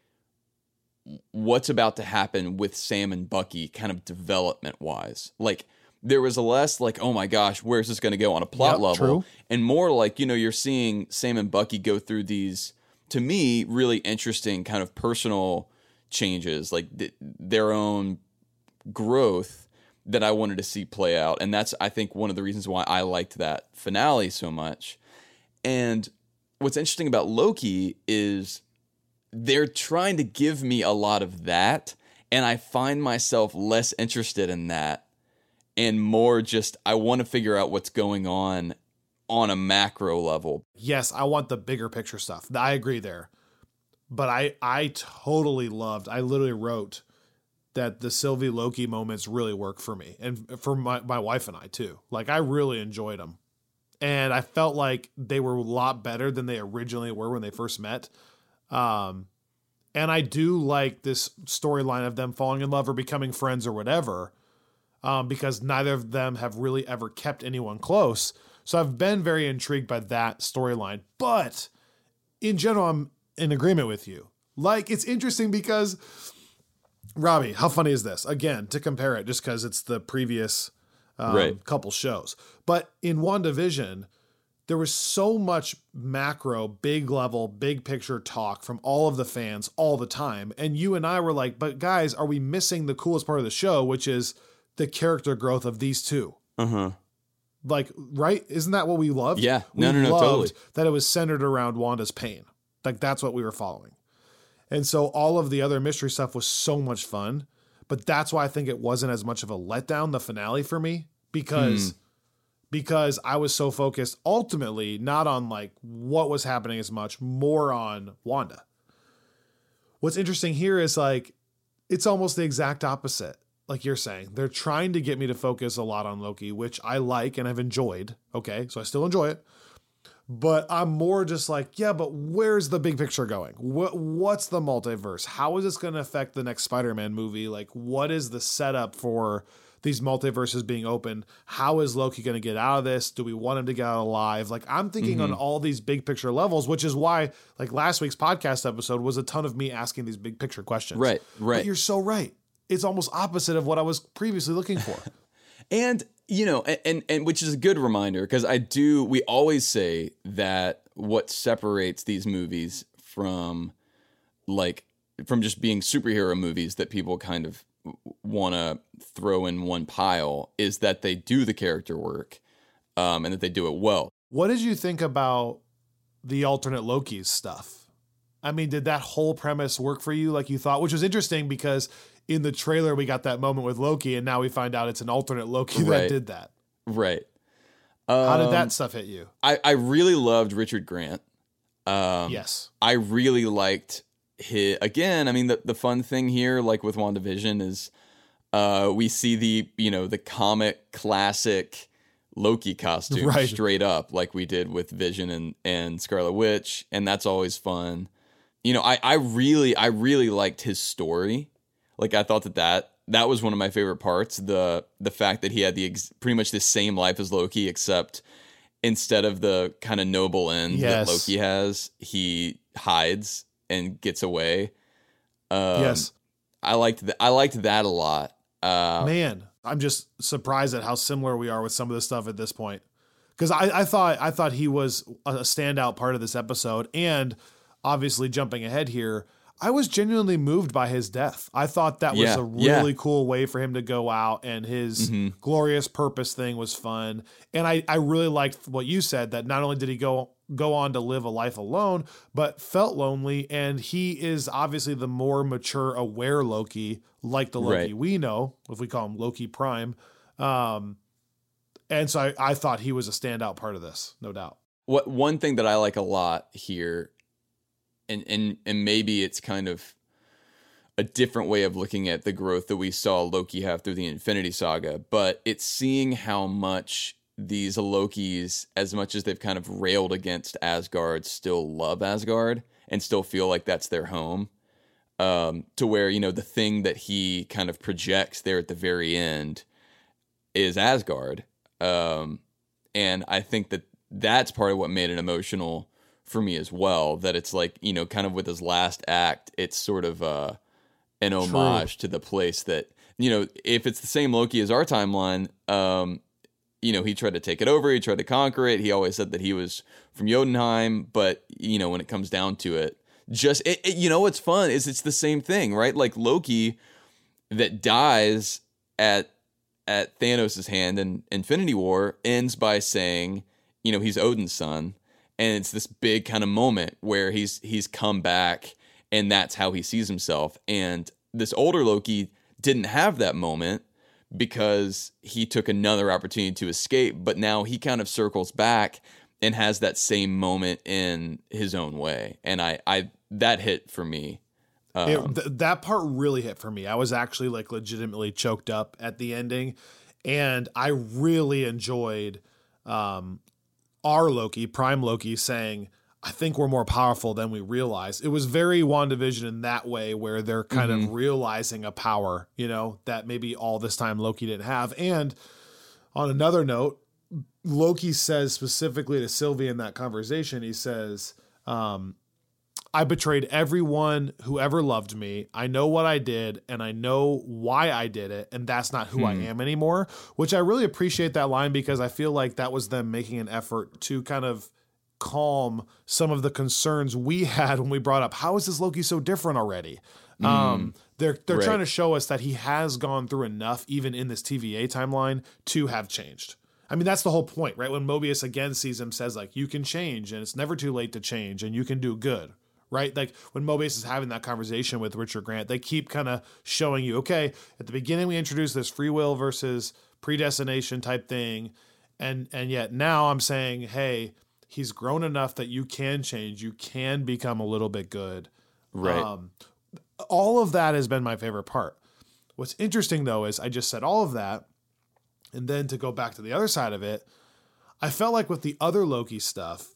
what's about to happen with Sam and Bucky kind of development wise. Like there was a less like oh my gosh where's this going to go on a plot Yep, level, true. and more like you know you're seeing Sam and Bucky go through these to me really interesting kind of personal changes, like th- their own growth that I wanted to see play out. And that's, I think, one of the reasons why I liked that finale so much. And what's interesting about Loki is they're trying to give me a lot of that, and I find myself less interested in that and more just, I want to figure out what's going on on a macro level. Yes, I want the bigger picture stuff. I agree there. But I, I totally loved, I literally wrote that the Sylvie Loki moments really work for me and for my, my wife and I too. Like I really enjoyed them. And I felt like they were a lot better than they originally were when they first met. Um, and I do like this storyline of them falling in love or becoming friends or whatever, um, because neither of them have really ever kept anyone close. So I've been very intrigued by that storyline. But in general, I'm in agreement with you. Like, it's interesting because, Robbie, how funny is this? Again, to compare it, just because it's the previous um, Right. couple shows. But in WandaVision, there was so much macro, big level, big picture talk from all of the fans all the time. And you and I were like, but guys, are we missing the coolest part of the show, which is the character growth of these two? Uh-huh. Like, right? Isn't that what we loved? Yeah. We No, no, no, loved totally. that it was centered around Wanda's pain. Like, that's what we were following. And so all of the other mystery stuff was so much fun. But that's why I think it wasn't as much of a letdown, the finale for me, because... Hmm. Because I was so focused ultimately not on like what was happening as much, more on Wanda. What's interesting here is like, it's almost the exact opposite. Like you're saying, they're trying to get me to focus a lot on Loki, which I like and I've enjoyed. Okay. So I still enjoy it, but I'm more just like, yeah, but where's the big picture going? What, what's the multiverse? How is this going to affect the next Spider-Man movie? Like, what is the setup for these multiverses being open? How is Loki going to get out of this? Do we want him to get out alive? Like, I'm thinking mm-hmm. on all these big picture levels, which is why like last week's podcast episode was a ton of me asking these big picture questions. Right, right. But you're so right. It's almost opposite of what I was previously looking for. And, you know, and, and, and which is a good reminder, because I do, we always say that what separates these movies from like, from just being superhero movies that people kind of want to throw in one pile is that they do the character work um, and that they do it well. What did you think about the alternate Loki's stuff? I mean, did that whole premise work for you like you thought? Which was interesting because in the trailer, we got that moment with Loki and now we find out it's an alternate Loki right. that did that. Right. Um, How did that um, stuff hit you? I, I really loved Richard Grant. Um, yes. I really liked his, again, I mean, the, the fun thing here, like with WandaVision is uh, we see the, you know, the comic classic Loki costume right. straight up like we did with Vision and, and Scarlet Witch. And that's always fun. You know, I, I really, I really liked his story. Like I thought that that, that was one of my favorite parts. The, the fact that he had the ex- pretty much the same life as Loki, except instead of the kind of noble end yes. that Loki has, he hides and gets away. Um, yes. I liked that. I liked that a lot. Uh, Man, I'm just surprised at how similar we are with some of this stuff at this point. Cause I, I thought, I thought he was a standout part of this episode, and obviously jumping ahead here, I was genuinely moved by his death. I thought that was yeah, a really yeah. cool way for him to go out, and his mm-hmm. glorious purpose thing was fun. And I, I really liked what you said, that not only did he go go on to live a life alone, but felt lonely. And he is obviously the more mature, aware Loki, like the Loki right. we know, if we call him Loki Prime. Um, and so I, I thought he was a standout part of this, no doubt. What one thing that I like a lot here, and and and maybe it's kind of a different way of looking at the growth that we saw Loki have through the Infinity Saga, but it's seeing how much these Lokis, as much as they've kind of railed against Asgard, still love Asgard and still feel like that's their home. Um, to where, you know, the thing that he kind of projects there at the very end is Asgard. Um, and I think that that's part of what made it emotional for me as well, that it's like, you know, kind of with his last act, it's sort of uh, an homage True. to the place that, you know, if it's the same Loki as our timeline, um, you know, he tried to take it over, he tried to conquer it. He always said that he was from Jotunheim, but, you know, when it comes down to it, just, it, it, you know, what's fun is it's the same thing, right? Like Loki that dies at at Thanos' hand in Infinity War ends by saying, you know, he's Odin's son. And it's this big kind of moment where he's he's come back, and that's how he sees himself. And this older Loki didn't have that moment because he took another opportunity to escape. But now he kind of circles back and has that same moment in his own way. And I, I that hit for me. Um, it, th- that part really hit for me. I was actually like legitimately choked up at the ending, and I really enjoyed um, our Loki, Prime Loki, saying, I think we're more powerful than we realize. It was very WandaVision in that way, where they're kind mm-hmm. of realizing a power, you know, that maybe all this time Loki didn't have. And on another note, Loki says specifically to Sylvie in that conversation, he says, um, I betrayed everyone who ever loved me. I know what I did and I know why I did it. And that's not who hmm. I am anymore, which I really appreciate that line because I feel like that was them making an effort to kind of calm some of the concerns we had when we brought up, how is this Loki so different already? Mm. Um, they're, they're right. trying to show us that he has gone through enough, even in this T V A timeline, to have changed. I mean, that's the whole point, right? When Mobius again sees him, says like, you can change and it's never too late to change and you can do good. Right? Like when Mobius is having that conversation with Richard Grant, they keep kind of showing you, okay, at the beginning we introduced this free will versus predestination type thing. And, and yet now I'm saying, hey, he's grown enough that you can change. You can become a little bit good. Right. Um, all of that has been my favorite part. What's interesting though, is I just said all of that. And then to go back to the other side of it, I felt like with the other Loki stuff,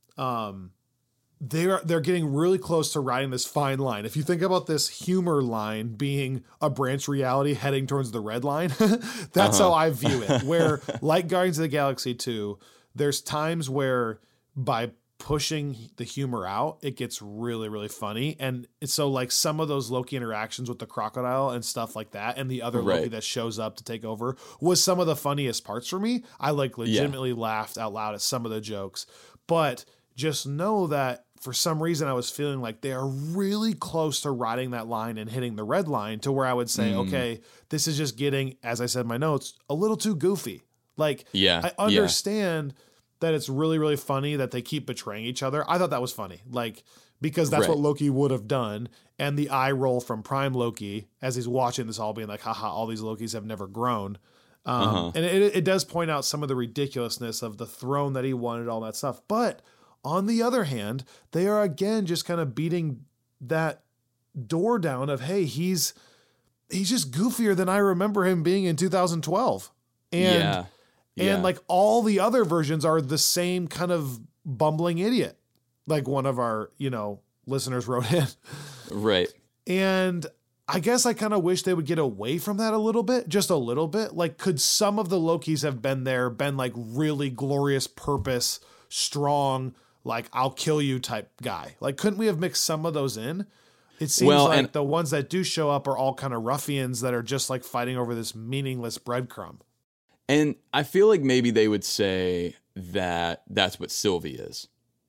um, they're they're getting really close to riding this fine line. If you think about this humor line being a branch reality heading towards the red line, that's uh-huh. how I view it. Where like Guardians of the Galaxy two, there's times where by pushing the humor out, it gets really, really funny. And so like some of those Loki interactions with the crocodile and stuff like that, and the other right. Loki that shows up to take over was some of the funniest parts for me. I like legitimately yeah. laughed out loud at some of the jokes, but just know that for some reason I was feeling like they are really close to riding that line and hitting the red line to where I would say, mm. okay, this is just getting, as I said in my notes, a little too goofy. Like, yeah, I understand yeah. that it's really, really funny that they keep betraying each other. I thought that was funny. Like, because that's right. what Loki would have done. And the eye roll from Prime Loki as he's watching this all being like, haha, all these Lokis have never grown. Um, uh-huh. And it, it does point out some of the ridiculousness of the throne that he wanted, all that stuff. But on the other hand, they are again just kind of beating that door down of, hey, he's he's just goofier than I remember him being in two thousand twelve. And yeah. Yeah. and like all the other versions are the same kind of bumbling idiot. Like one of our, you know, listeners wrote in. Right. And I guess I kind of wish they would get away from that a little bit, just a little bit. Like, could some of the Lokis have been there, been like really glorious purpose, strong, like I'll kill you type guy? Like, couldn't we have mixed some of those in? It seems well, like and- the ones that do show up are all kind of ruffians that are just like fighting over this meaningless breadcrumb. And I feel like maybe they would say that that's what Sylvie is.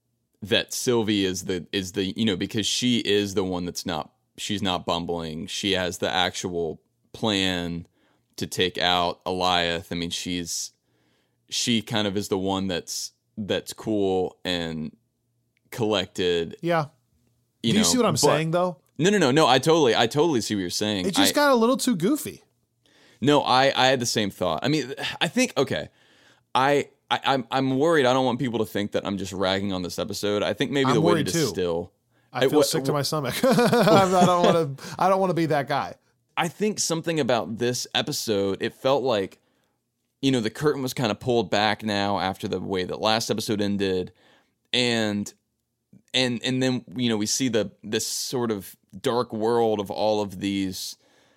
That Sylvie is the, is the, you know, because she is the one that's not, she's not bumbling. She has the actual plan to take out Alioth. I mean, she's, she kind of is the one that's, that's cool and collected. Yeah. You Do you know, see what I'm but, saying though? No, no, no, no. I totally, I totally see what you're saying. It just I, got a little too goofy. No, I, I had the same thought. I mean, I think, okay, I, I, I'm, I'm worried. I don't want people to think that I'm just ragging on this episode. I think maybe I'm the way to too. distill. I feel I, sick to my stomach. I don't want to, I don't want to be that guy. I think something about this episode, it felt like, you know, the curtain was kind of pulled back now after the way that last episode ended. And, and, and then, you know, we see the, this sort of dark world of all of these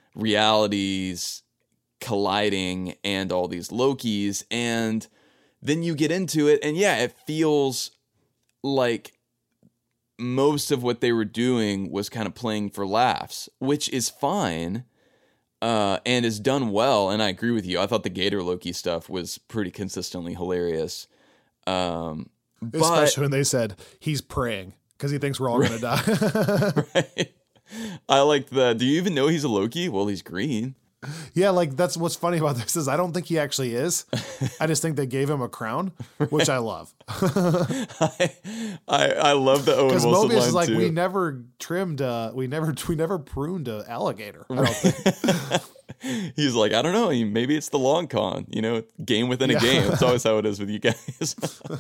realities colliding and all these Lokis. And then you get into it and yeah, it feels like most of what they were doing was kind of playing for laughs, which is fine. Uh, and is done well, and I agree with you. I thought the Gator Loki stuff was pretty consistently hilarious. Um, Especially but, when they said he's praying because he thinks we're all right, going to die. Right. I liked the, do you even know he's a Loki? Well, he's green. Yeah, like that's what's funny about this is I don't think he actually is. I just think they gave him a crown, which I love. I, I I love the Owen Wilson line Mobius is like, too. we never trimmed, uh, we never we never pruned an alligator. I don't think. He's like, I don't know. Maybe it's the long con. You know, game within yeah. a game. It's always how it is with you guys.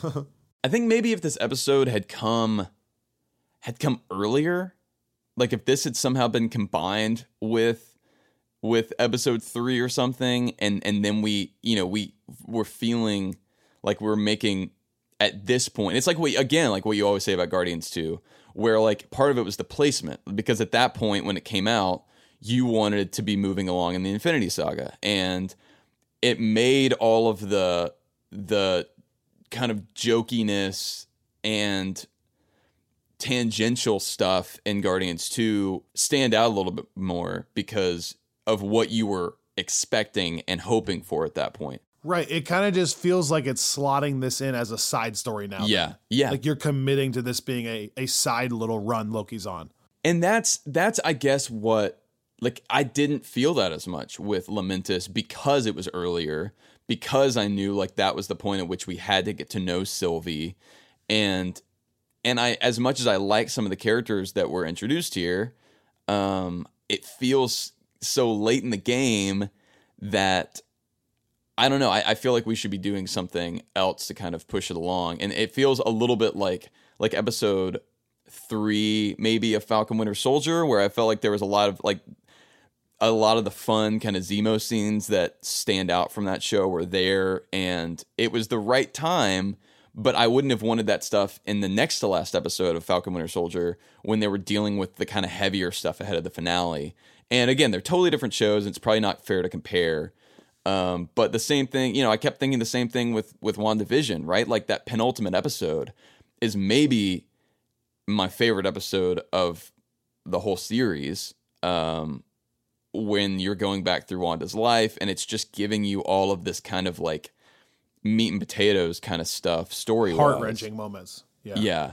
I think maybe if this episode had come had come earlier, like if this had somehow been combined with. with episode three or something, and and then we, you know, we were feeling like we're making at this point. It's like what again, like what you always say about Guardians two, where like part of it was the placement, because at that point when it came out, you wanted to be moving along in the Infinity Saga, and it made all of the the kind of jokiness and tangential stuff in Guardians two stand out a little bit more because of what you were expecting and hoping for at that point. Right. It kind of just feels like it's slotting this in as a side story now. Yeah. Then. Yeah. Like you're committing to this being a, a side little run Loki's on. And that's, that's, I guess what, like, I didn't feel that as much with Lamentis because it was earlier, because I knew like that was the point at which we had to get to know Sylvie. And, and I, as much as I like some of the characters that were introduced here, um, it feels so late in the game that I don't know. I, I feel like we should be doing something else to kind of push it along. And it feels a little bit like like episode three, maybe of Falcon Winter Soldier, where I felt like there was a lot of like a lot of the fun kind of Zemo scenes that stand out from that show were there. And it was the right time, but I wouldn't have wanted that stuff in the next to last episode of Falcon Winter Soldier when they were dealing with the kind of heavier stuff ahead of the finale. And again, they're totally different shows. And it's probably not fair to compare. Um, but the same thing, you know, I kept thinking the same thing with, with WandaVision, right? Like that penultimate episode is maybe my favorite episode of the whole series. Um, when you're going back through Wanda's life and it's just giving you all of this kind of like meat and potatoes kind of stuff, story-wise. Heart-wrenching moments. Yeah. Yeah.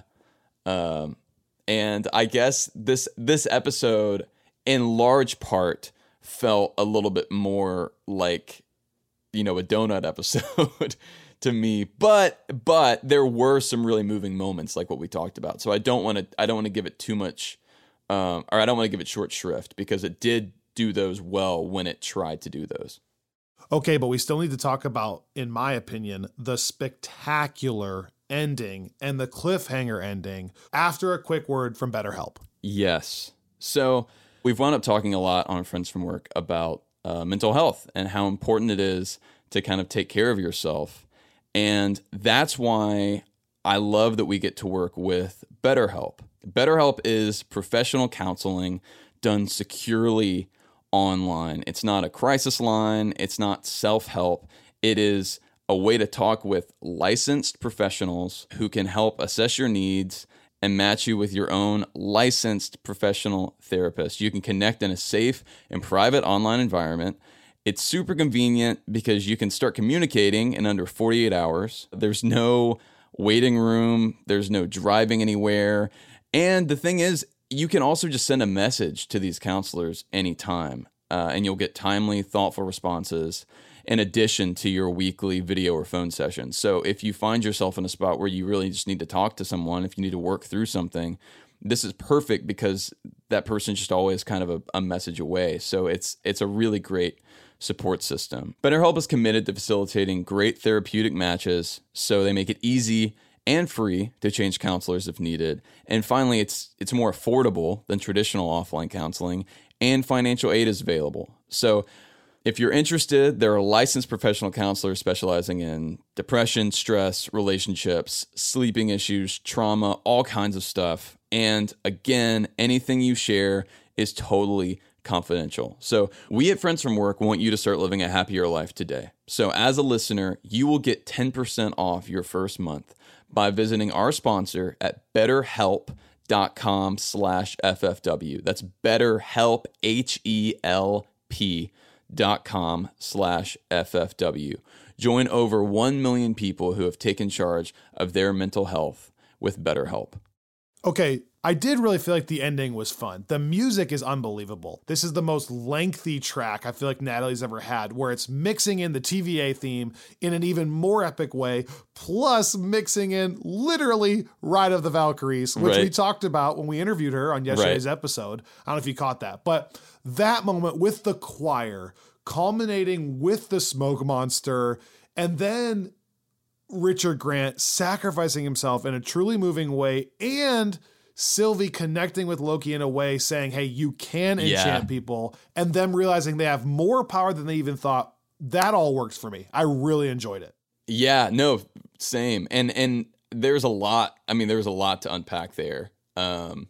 Um, and I guess this, this episode in large part felt a little bit more like, you know, a donut episode to me, but but there were some really moving moments like what we talked about. So I don't want to I don't want to give it too much, um, or I don't want to give it short shrift because it did do those well when it tried to do those. Okay, but we still need to talk about, in my opinion, the spectacular ending and the cliffhanger ending after a quick word from BetterHelp. Yes. So we've wound up talking a lot on Friends from Work about uh, mental health and how important it is to kind of take care of yourself. And that's why I love that we get to work with BetterHelp. BetterHelp is professional counseling done securely online. It's not a crisis line. It's not self-help. It is a way to talk with licensed professionals who can help assess your needs and match you with your own licensed professional therapist. You can connect in a safe and private online environment. It's super convenient because you can start communicating in under forty-eight hours. There's no waiting room. There's no driving anywhere. And the thing is, you can also just send a message to these counselors anytime, uh, and you'll get timely, thoughtful responses in addition to your weekly video or phone sessions. So if you find yourself in a spot where you really just need to talk to someone, if you need to work through something, this is perfect because that person's just always kind of a, a message away. So it's it's a really great support system. BetterHelp is committed to facilitating great therapeutic matches, so they make it easy and free to change counselors if needed. And finally, it's it's more affordable than traditional offline counseling, and financial aid is available. So if you're interested, there are licensed professional counselors specializing in depression, stress, relationships, sleeping issues, trauma, all kinds of stuff. And again, anything you share is totally confidential. So we at Friends from Work want you to start living a happier life today. So as a listener, you will get ten percent off your first month by visiting our sponsor at betterhelp.com slash FFW. That's BetterHelp, H E L P dot com slash FFW. Join over one million people who have taken charge of their mental health with BetterHelp. Okay, I did really feel like the ending was fun. The music is unbelievable. This is the most lengthy track I feel like Natalie's ever had, where it's mixing in the T V A theme in an even more epic way, plus mixing in literally Ride of the Valkyries, which right. we talked about when we interviewed her on yesterday's right. episode. I don't know if you caught that, but that moment with the choir culminating with the smoke monster, and then Richard Grant sacrificing himself in a truly moving way, and Sylvie connecting with Loki in a way saying, hey, you can enchant yeah. people, and them realizing they have more power than they even thought. That all works for me. I really enjoyed it. Yeah, no, same. And and there's a lot, I mean, there's a lot to unpack there. Um,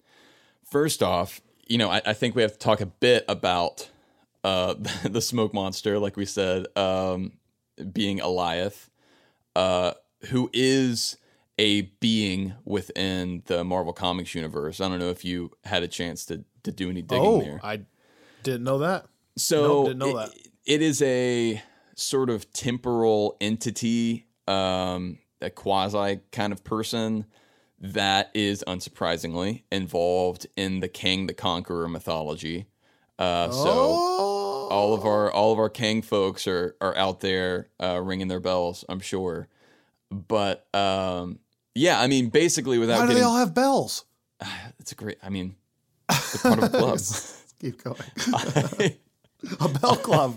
first off, you know, I, I think we have to talk a bit about uh, the smoke monster, like we said, um, being Alioth. Uh, who is a being within the Marvel Comics universe. I don't know if you had a chance to to do any digging oh, there. I didn't know that. So nope, didn't know it, that. it is a sort of temporal entity, um, a quasi kind of person that is unsurprisingly involved in the Kang the Conqueror mythology. Uh, so oh. all of our all of our Kang folks are are out there uh, ringing their bells, I'm sure. But um, yeah, I mean, basically, without Why do getting, they all have bells? it's a great. I mean, it's part of a club. Keep going. I, A bell club.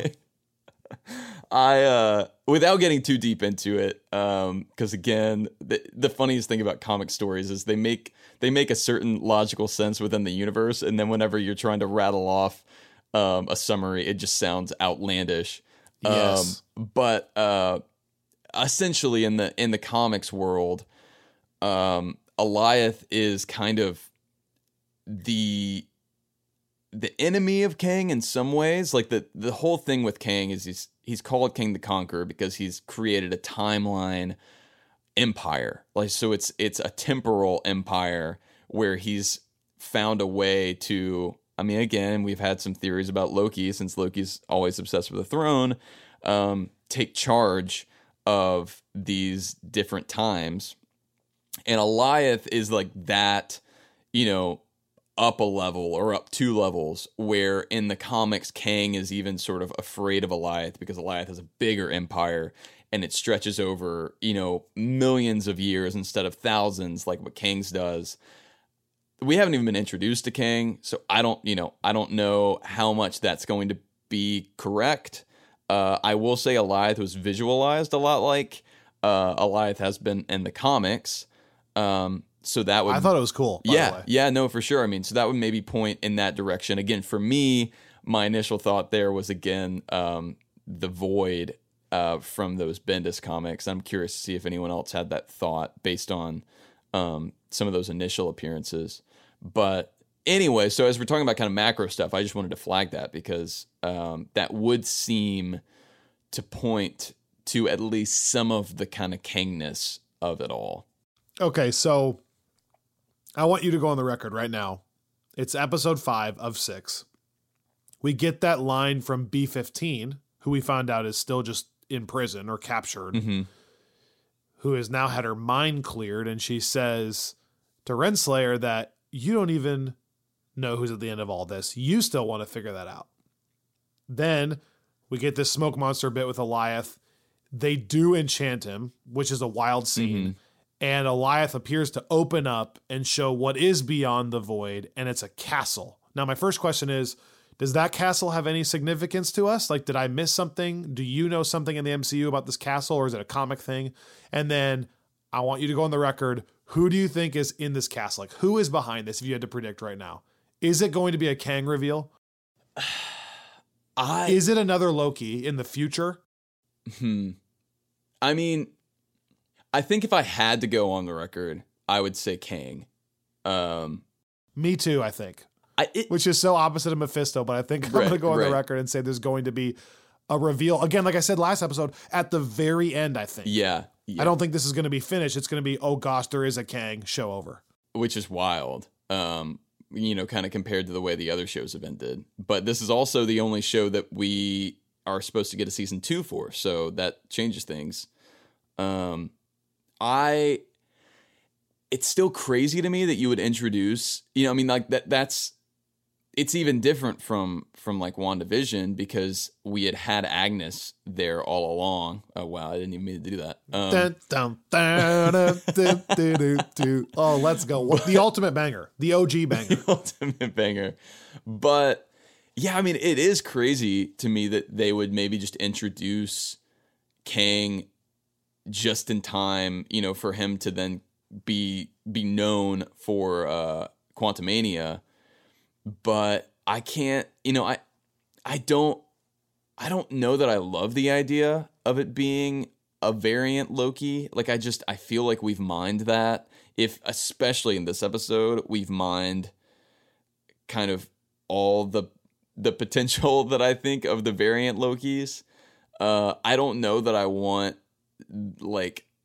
I uh, without getting too deep into it, because um, again, the, the funniest thing about comic stories is they make they make a certain logical sense within the universe, and then whenever you're trying to rattle off um, a summary, it just sounds outlandish. Yes. Um, but uh, essentially, in the in the comics world, um, Alioth is kind of the the enemy of Kang in some ways. Like the the whole thing with Kang is he's he's called Kang the Conqueror because he's created a timeline empire. Like so it's it's a temporal empire where he's found a way to, I mean, again, we've had some theories about Loki since Loki's always obsessed with the throne, um, take charge of these different times. And Alioth is like that, you know, up a level or up two levels, where in the comics, Kang is even sort of afraid of Alioth because Alioth has a bigger empire and it stretches over, you know, millions of years instead of thousands like what Kang's does. We haven't even been introduced to Kang, so I don't, you know, I don't know how much that's going to be correct. Uh, I will say Alioth was visualized a lot like uh, Alioth has been in the comics. Um, So that would, I thought it was cool. By yeah, the way. yeah, no, for sure. I mean, so that would maybe point in that direction. Again, for me, my initial thought there was again um, the Void uh, from those Bendis comics. I'm curious to see if anyone else had that thought based on um, some of those initial appearances. But anyway, so as we're talking about kind of macro stuff, I just wanted to flag that because um, that would seem to point to at least some of the kind of Kangness of it all. Okay, so I want you to go on the record right now. It's episode five of six. We get that line from B fifteen, who we found out is still just in prison or captured, Mm-hmm. who has now had her mind cleared. And she says to Renslayer that you don't even know who's at the end of all this. You still want to figure that out. Then we get this smoke monster bit with Alioth. They do enchant him, which is a wild scene. Mm-hmm. And Alioth appears to open up and show what is beyond the void, and it's a castle. Now, my first question is, does that castle have any significance to us? Like, did I miss something? Do you know something in the M C U about this castle, or is it a comic thing? And then I want you to go on the record. Who do you think is in this castle? Like, who is behind this, if you had to predict right now? Is it going to be a Kang reveal? I Is it another Loki in the future? Hmm. I mean, I think if I had to go on the record, I would say Kang. Um, Me too, I think. I, it, Which is so opposite of Mephisto, but I think I'm Right, going to go on right. the record and say there's going to be a reveal. Again, like I said last episode, at the very end, I think. yeah, yeah, I don't think this is going to be finished. It's going to be, oh gosh, there is a Kang, show over. which is wild. Um, you know, kind of compared to the way the other shows have ended. But this is also the only show that we are supposed to get a season two for, so that changes things. Um, I, it's still crazy to me that you would introduce, you know, I mean, like that, that's, it's even different from, from like WandaVision because we had had Agnes there all along. Oh, wow. I didn't even mean to do that. Um, Dun, dun, dun, dun, dun, dun, dun, dun. Oh, let's go. What- The ultimate banger. The O G banger. the ultimate banger. But yeah, I mean, it is crazy to me that they would maybe just introduce Kang just in time, you know, for him to then be be known for uh, Quantumania. But I can't, you know, I I don't I don't know that I love the idea of it being a variant Loki. Like I just I feel like we've mined that. If especially in this episode, we've mined kind of all the the potential that I think of the variant Lokis. Uh, I don't know that I want like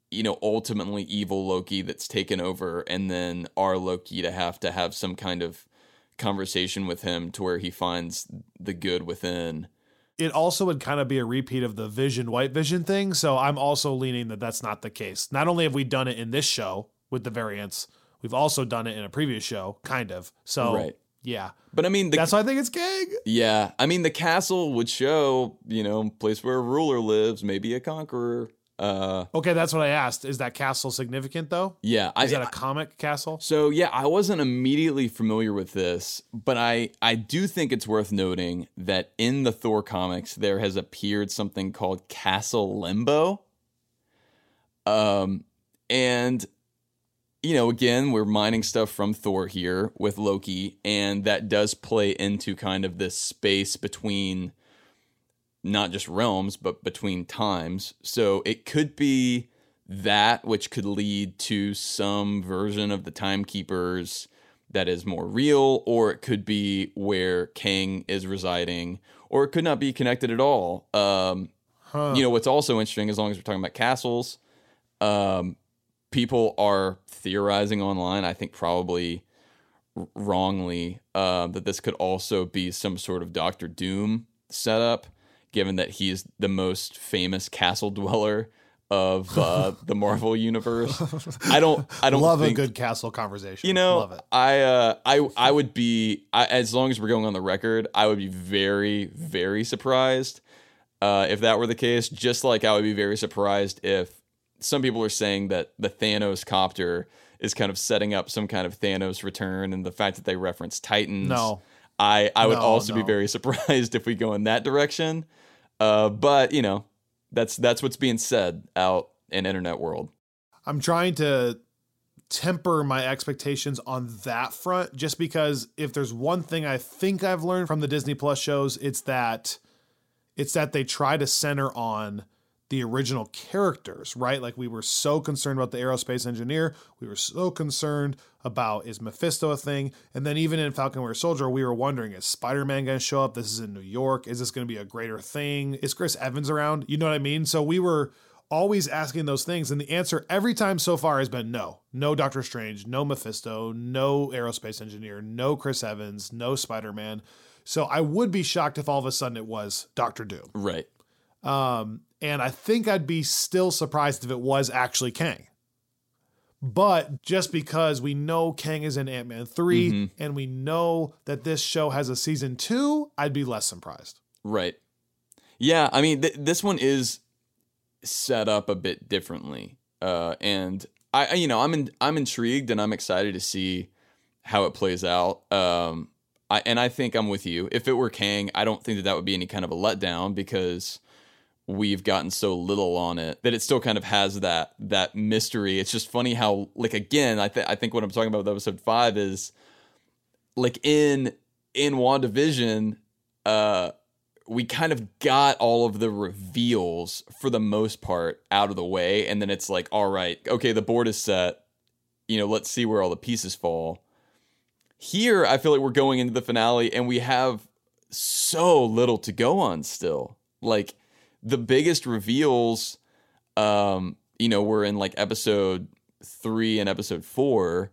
you know, ultimately evil Loki that's taken over, and then our Loki to have to have some kind of conversation with him to where he finds the good within. It also would kind of be a repeat of the Vision, White Vision thing. So I'm also leaning that that's not the case. Not only have we done it in this show with the variants, we've also done it in a previous show, kind of. So, right. yeah. But I mean, the, that's why I think it's Kang. Yeah. I mean, the castle would show, you know, place where a ruler lives, maybe a conqueror. Uh, okay, that's what I asked. Is that castle significant, though? Yeah. Is I, that a comic castle? So, yeah, I wasn't immediately familiar with this, but I, I do think it's worth noting that in the Thor comics, there has appeared something called Castle Limbo. Um, and, you know, again, we're mining stuff from Thor here with Loki, and that does play into kind of this space between not just realms, but between times. So it could be that which could lead to some version of the Timekeepers that is more real, or it could be where Kang is residing, or it could not be connected at all. Um, huh. You know, what's also interesting, as long as we're talking about castles, um, people are theorizing online, I think probably r- wrongly, uh, that this could also be some sort of Doctor Doom setup, given that he's the most famous castle dweller of uh, the Marvel universe. I don't, I don't love think, a good castle conversation. You know, love it. I, uh, I, I would be, I, as long as we're going on the record, I would be very, very surprised uh, if that were the case. Just like I would be very surprised if some people are saying that the Thanos copter is kind of setting up some kind of Thanos return, and the fact that they reference Titans. No. I, I would no, also no. be very surprised if we go in that direction. Uh, but, you know, that's that's what's being said out in internet world. I'm trying to temper my expectations on that front, just because if there's one thing I think I've learned from the Disney Plus shows, it's that it's that they try to center on the original characters, right? Like, we were so concerned about the aerospace engineer. We were so concerned about, is Mephisto a thing? And then even in Falcon Winter Soldier, we were wondering, is Spider-Man going to show up? This is in New York. Is this going to be a greater thing? Is Chris Evans around? You know what I mean? So we were always asking those things. And the answer every time so far has been no. No Doctor Strange, no Mephisto, no aerospace engineer, no Chris Evans, no Spider-Man. So I would be shocked if all of a sudden it was Doctor Doom. Right. Um, and I think I'd be still surprised if it was actually Kang. But just because we know Kang is in Ant-Man three, mm-hmm. and we know that this show has a season two, I'd be less surprised. Right. Yeah, I mean, th- this one is set up a bit differently. Uh, and I, you know, I'm in, I'm intrigued and I'm excited to see how it plays out. Um, I, and I think I'm with you. If it were Kang, I don't think that that would be any kind of a letdown, because we've gotten so little on it that it still kind of has that that mystery. It's just funny how, like, again, I think I think what I'm talking about with episode five is, like, in in WandaVision, uh, we kind of got all of the reveals for the most part out of the way, and then it's like, all right, okay, the board is set. You know, let's see where all the pieces fall. Here, I feel like we're going into the finale, and we have so little to go on still. Like, the biggest reveals, um, you know, were in like episode three and episode four.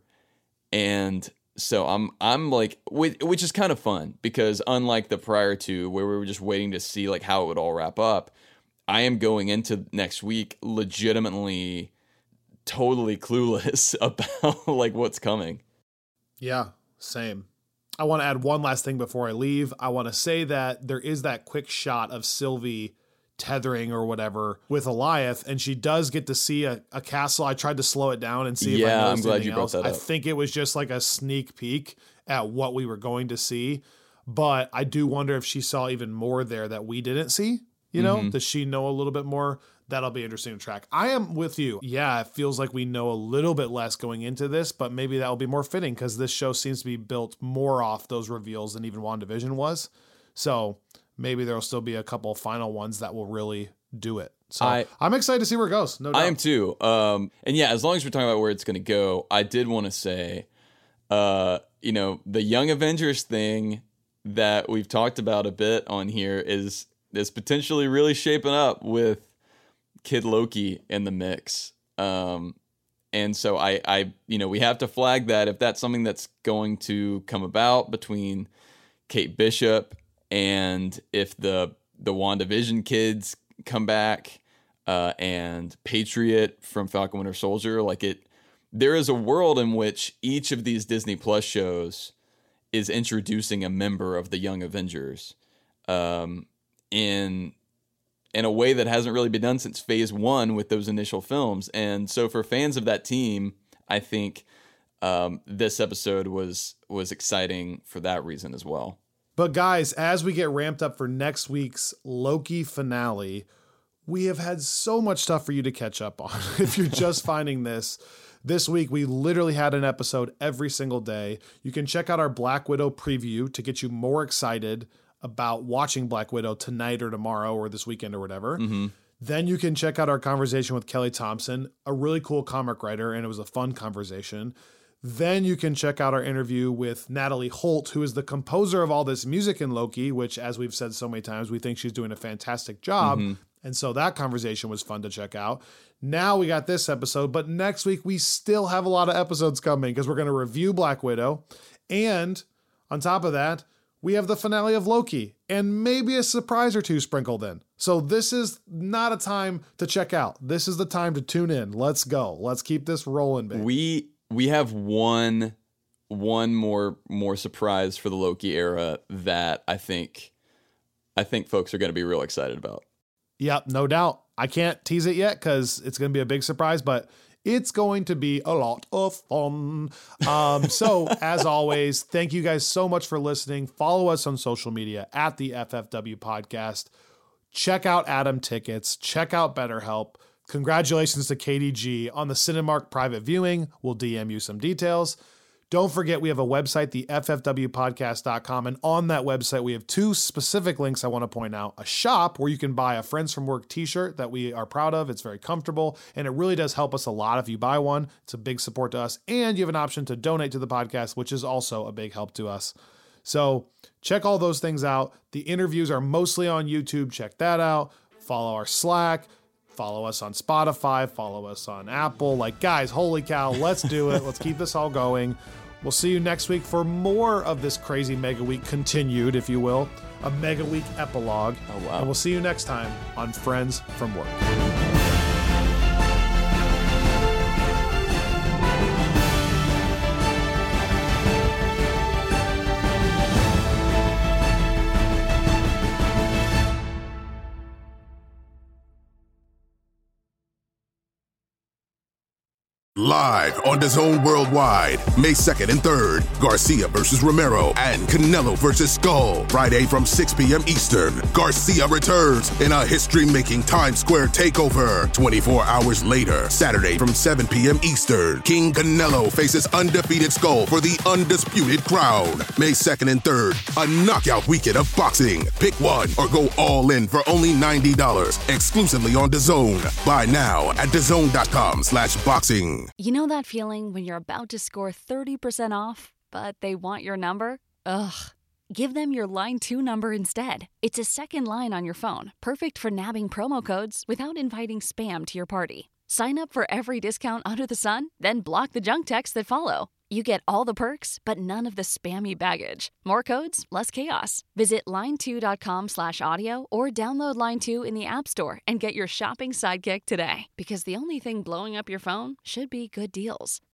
And so I'm, I'm like, which is kind of fun, because unlike the prior two where we were just waiting to see like how it would all wrap up, I am going into next week legitimately totally clueless about like what's coming. Yeah, same. I want to add one last thing before I leave. I want to say that there is that quick shot of Sylvie tethering or whatever with Alioth, and she does get to see a, a castle. I tried to slow it down and see if yeah, I I'm noticed glad anything you brought else. that up. I think it was just like a sneak peek at what we were going to see, but I do wonder if she saw even more there that we didn't see. You know, mm-hmm. Does she know a little bit more? That'll be interesting to track. I am with you. Yeah, it feels like we know a little bit less going into this, but maybe that will be more fitting because this show seems to be built more off those reveals than even WandaVision was. So maybe there will still be a couple final ones that will really do it. So I, I'm excited to see where it goes. No doubt. I am too. Um, and yeah, as long as we're talking about where it's going to go, I did want to say, uh, you know, the Young Avengers thing that we've talked about a bit on here is is potentially really shaping up with Kid Loki in the mix. Um, and so I, I, you know, we have to flag that if that's something that's going to come about between Kate Bishop and if the the WandaVision kids come back uh, and Patriot from Falcon Winter Soldier, like it, there is a world in which each of these Disney Plus shows is introducing a member of the Young Avengers um, in in a way that hasn't really been done since Phase One with those initial films. And so for fans of that team, I think um, this episode was was exciting for that reason as well. But guys, as we get ramped up for next week's Loki finale, we have had so much stuff for you to catch up on. If you're just finding this, this week we literally had an episode every single day. You can check out our Black Widow preview to get you more excited about watching Black Widow tonight or tomorrow or this weekend or whatever. Mm-hmm. Then you can check out our conversation with Kelly Thompson, a really cool comic writer, and it was a fun conversation. Then you can check out our interview with Natalie Holt, who is the composer of all this music in Loki, which, as we've said so many times, we think she's doing a fantastic job. Mm-hmm. And so that conversation was fun to check out. Now we got this episode, but next week we still have a lot of episodes coming because we're going to review Black Widow. And on top of that, we have the finale of Loki and maybe a surprise or two sprinkled in. So this is not a time to check out. This is the time to tune in. Let's go. Let's keep this rolling, baby. We... We have one one more more surprise for the Loki era that I think I think folks are going to be real excited about. Yep, no doubt. I can't tease it yet because it's going to be a big surprise, but it's going to be a lot of fun. Um, so as always, thank you guys so much for listening. Follow us on social media at the F F W Podcast. Check out Adam Tickets. Check out BetterHelp. Congratulations to K D G on the Cinemark private viewing. We'll D M you some details. Don't forget, we have a website, the F F W podcast dot com, and on that website, we have two specific links I want to point out. A shop where you can buy a Friends from Work t-shirt that we are proud of. It's very comfortable, and it really does help us a lot if you buy one. It's a big support to us, and you have an option to donate to the podcast, which is also a big help to us. So check all those things out. The interviews are mostly on YouTube. Check that out. Follow our Slack. Follow us on Spotify, follow us on Apple. Like, guys, holy cow, let's do it. Let's keep this all going. We'll see you next week for more of this crazy Mega Week continued, if you will, a Mega Week epilogue. Oh, wow. And we'll see you next time on Friends from Work. Live on DAZN Worldwide, May second and third, Garcia versus Romero and Canelo versus Skull. Friday from six p.m. Eastern, Garcia returns in a history-making Times Square takeover. twenty-four hours later, Saturday from seven p.m. Eastern, King Canelo faces undefeated Skull for the undisputed crown. May second and third, a knockout weekend of boxing. Pick one or go all in for only ninety dollars, exclusively on DAZN. Buy now at DAZN.com slash boxing. You know that feeling when you're about to score thirty percent off, but they want your number? Ugh. Give them your Line two number instead. It's a second line on your phone, perfect for nabbing promo codes without inviting spam to your party. Sign up for every discount under the sun, then block the junk texts that follow. You get all the perks, but none of the spammy baggage. More codes, less chaos. Visit line two dot com slash audio or download Line two in the App Store and get your shopping sidekick today. Because the only thing blowing up your phone should be good deals.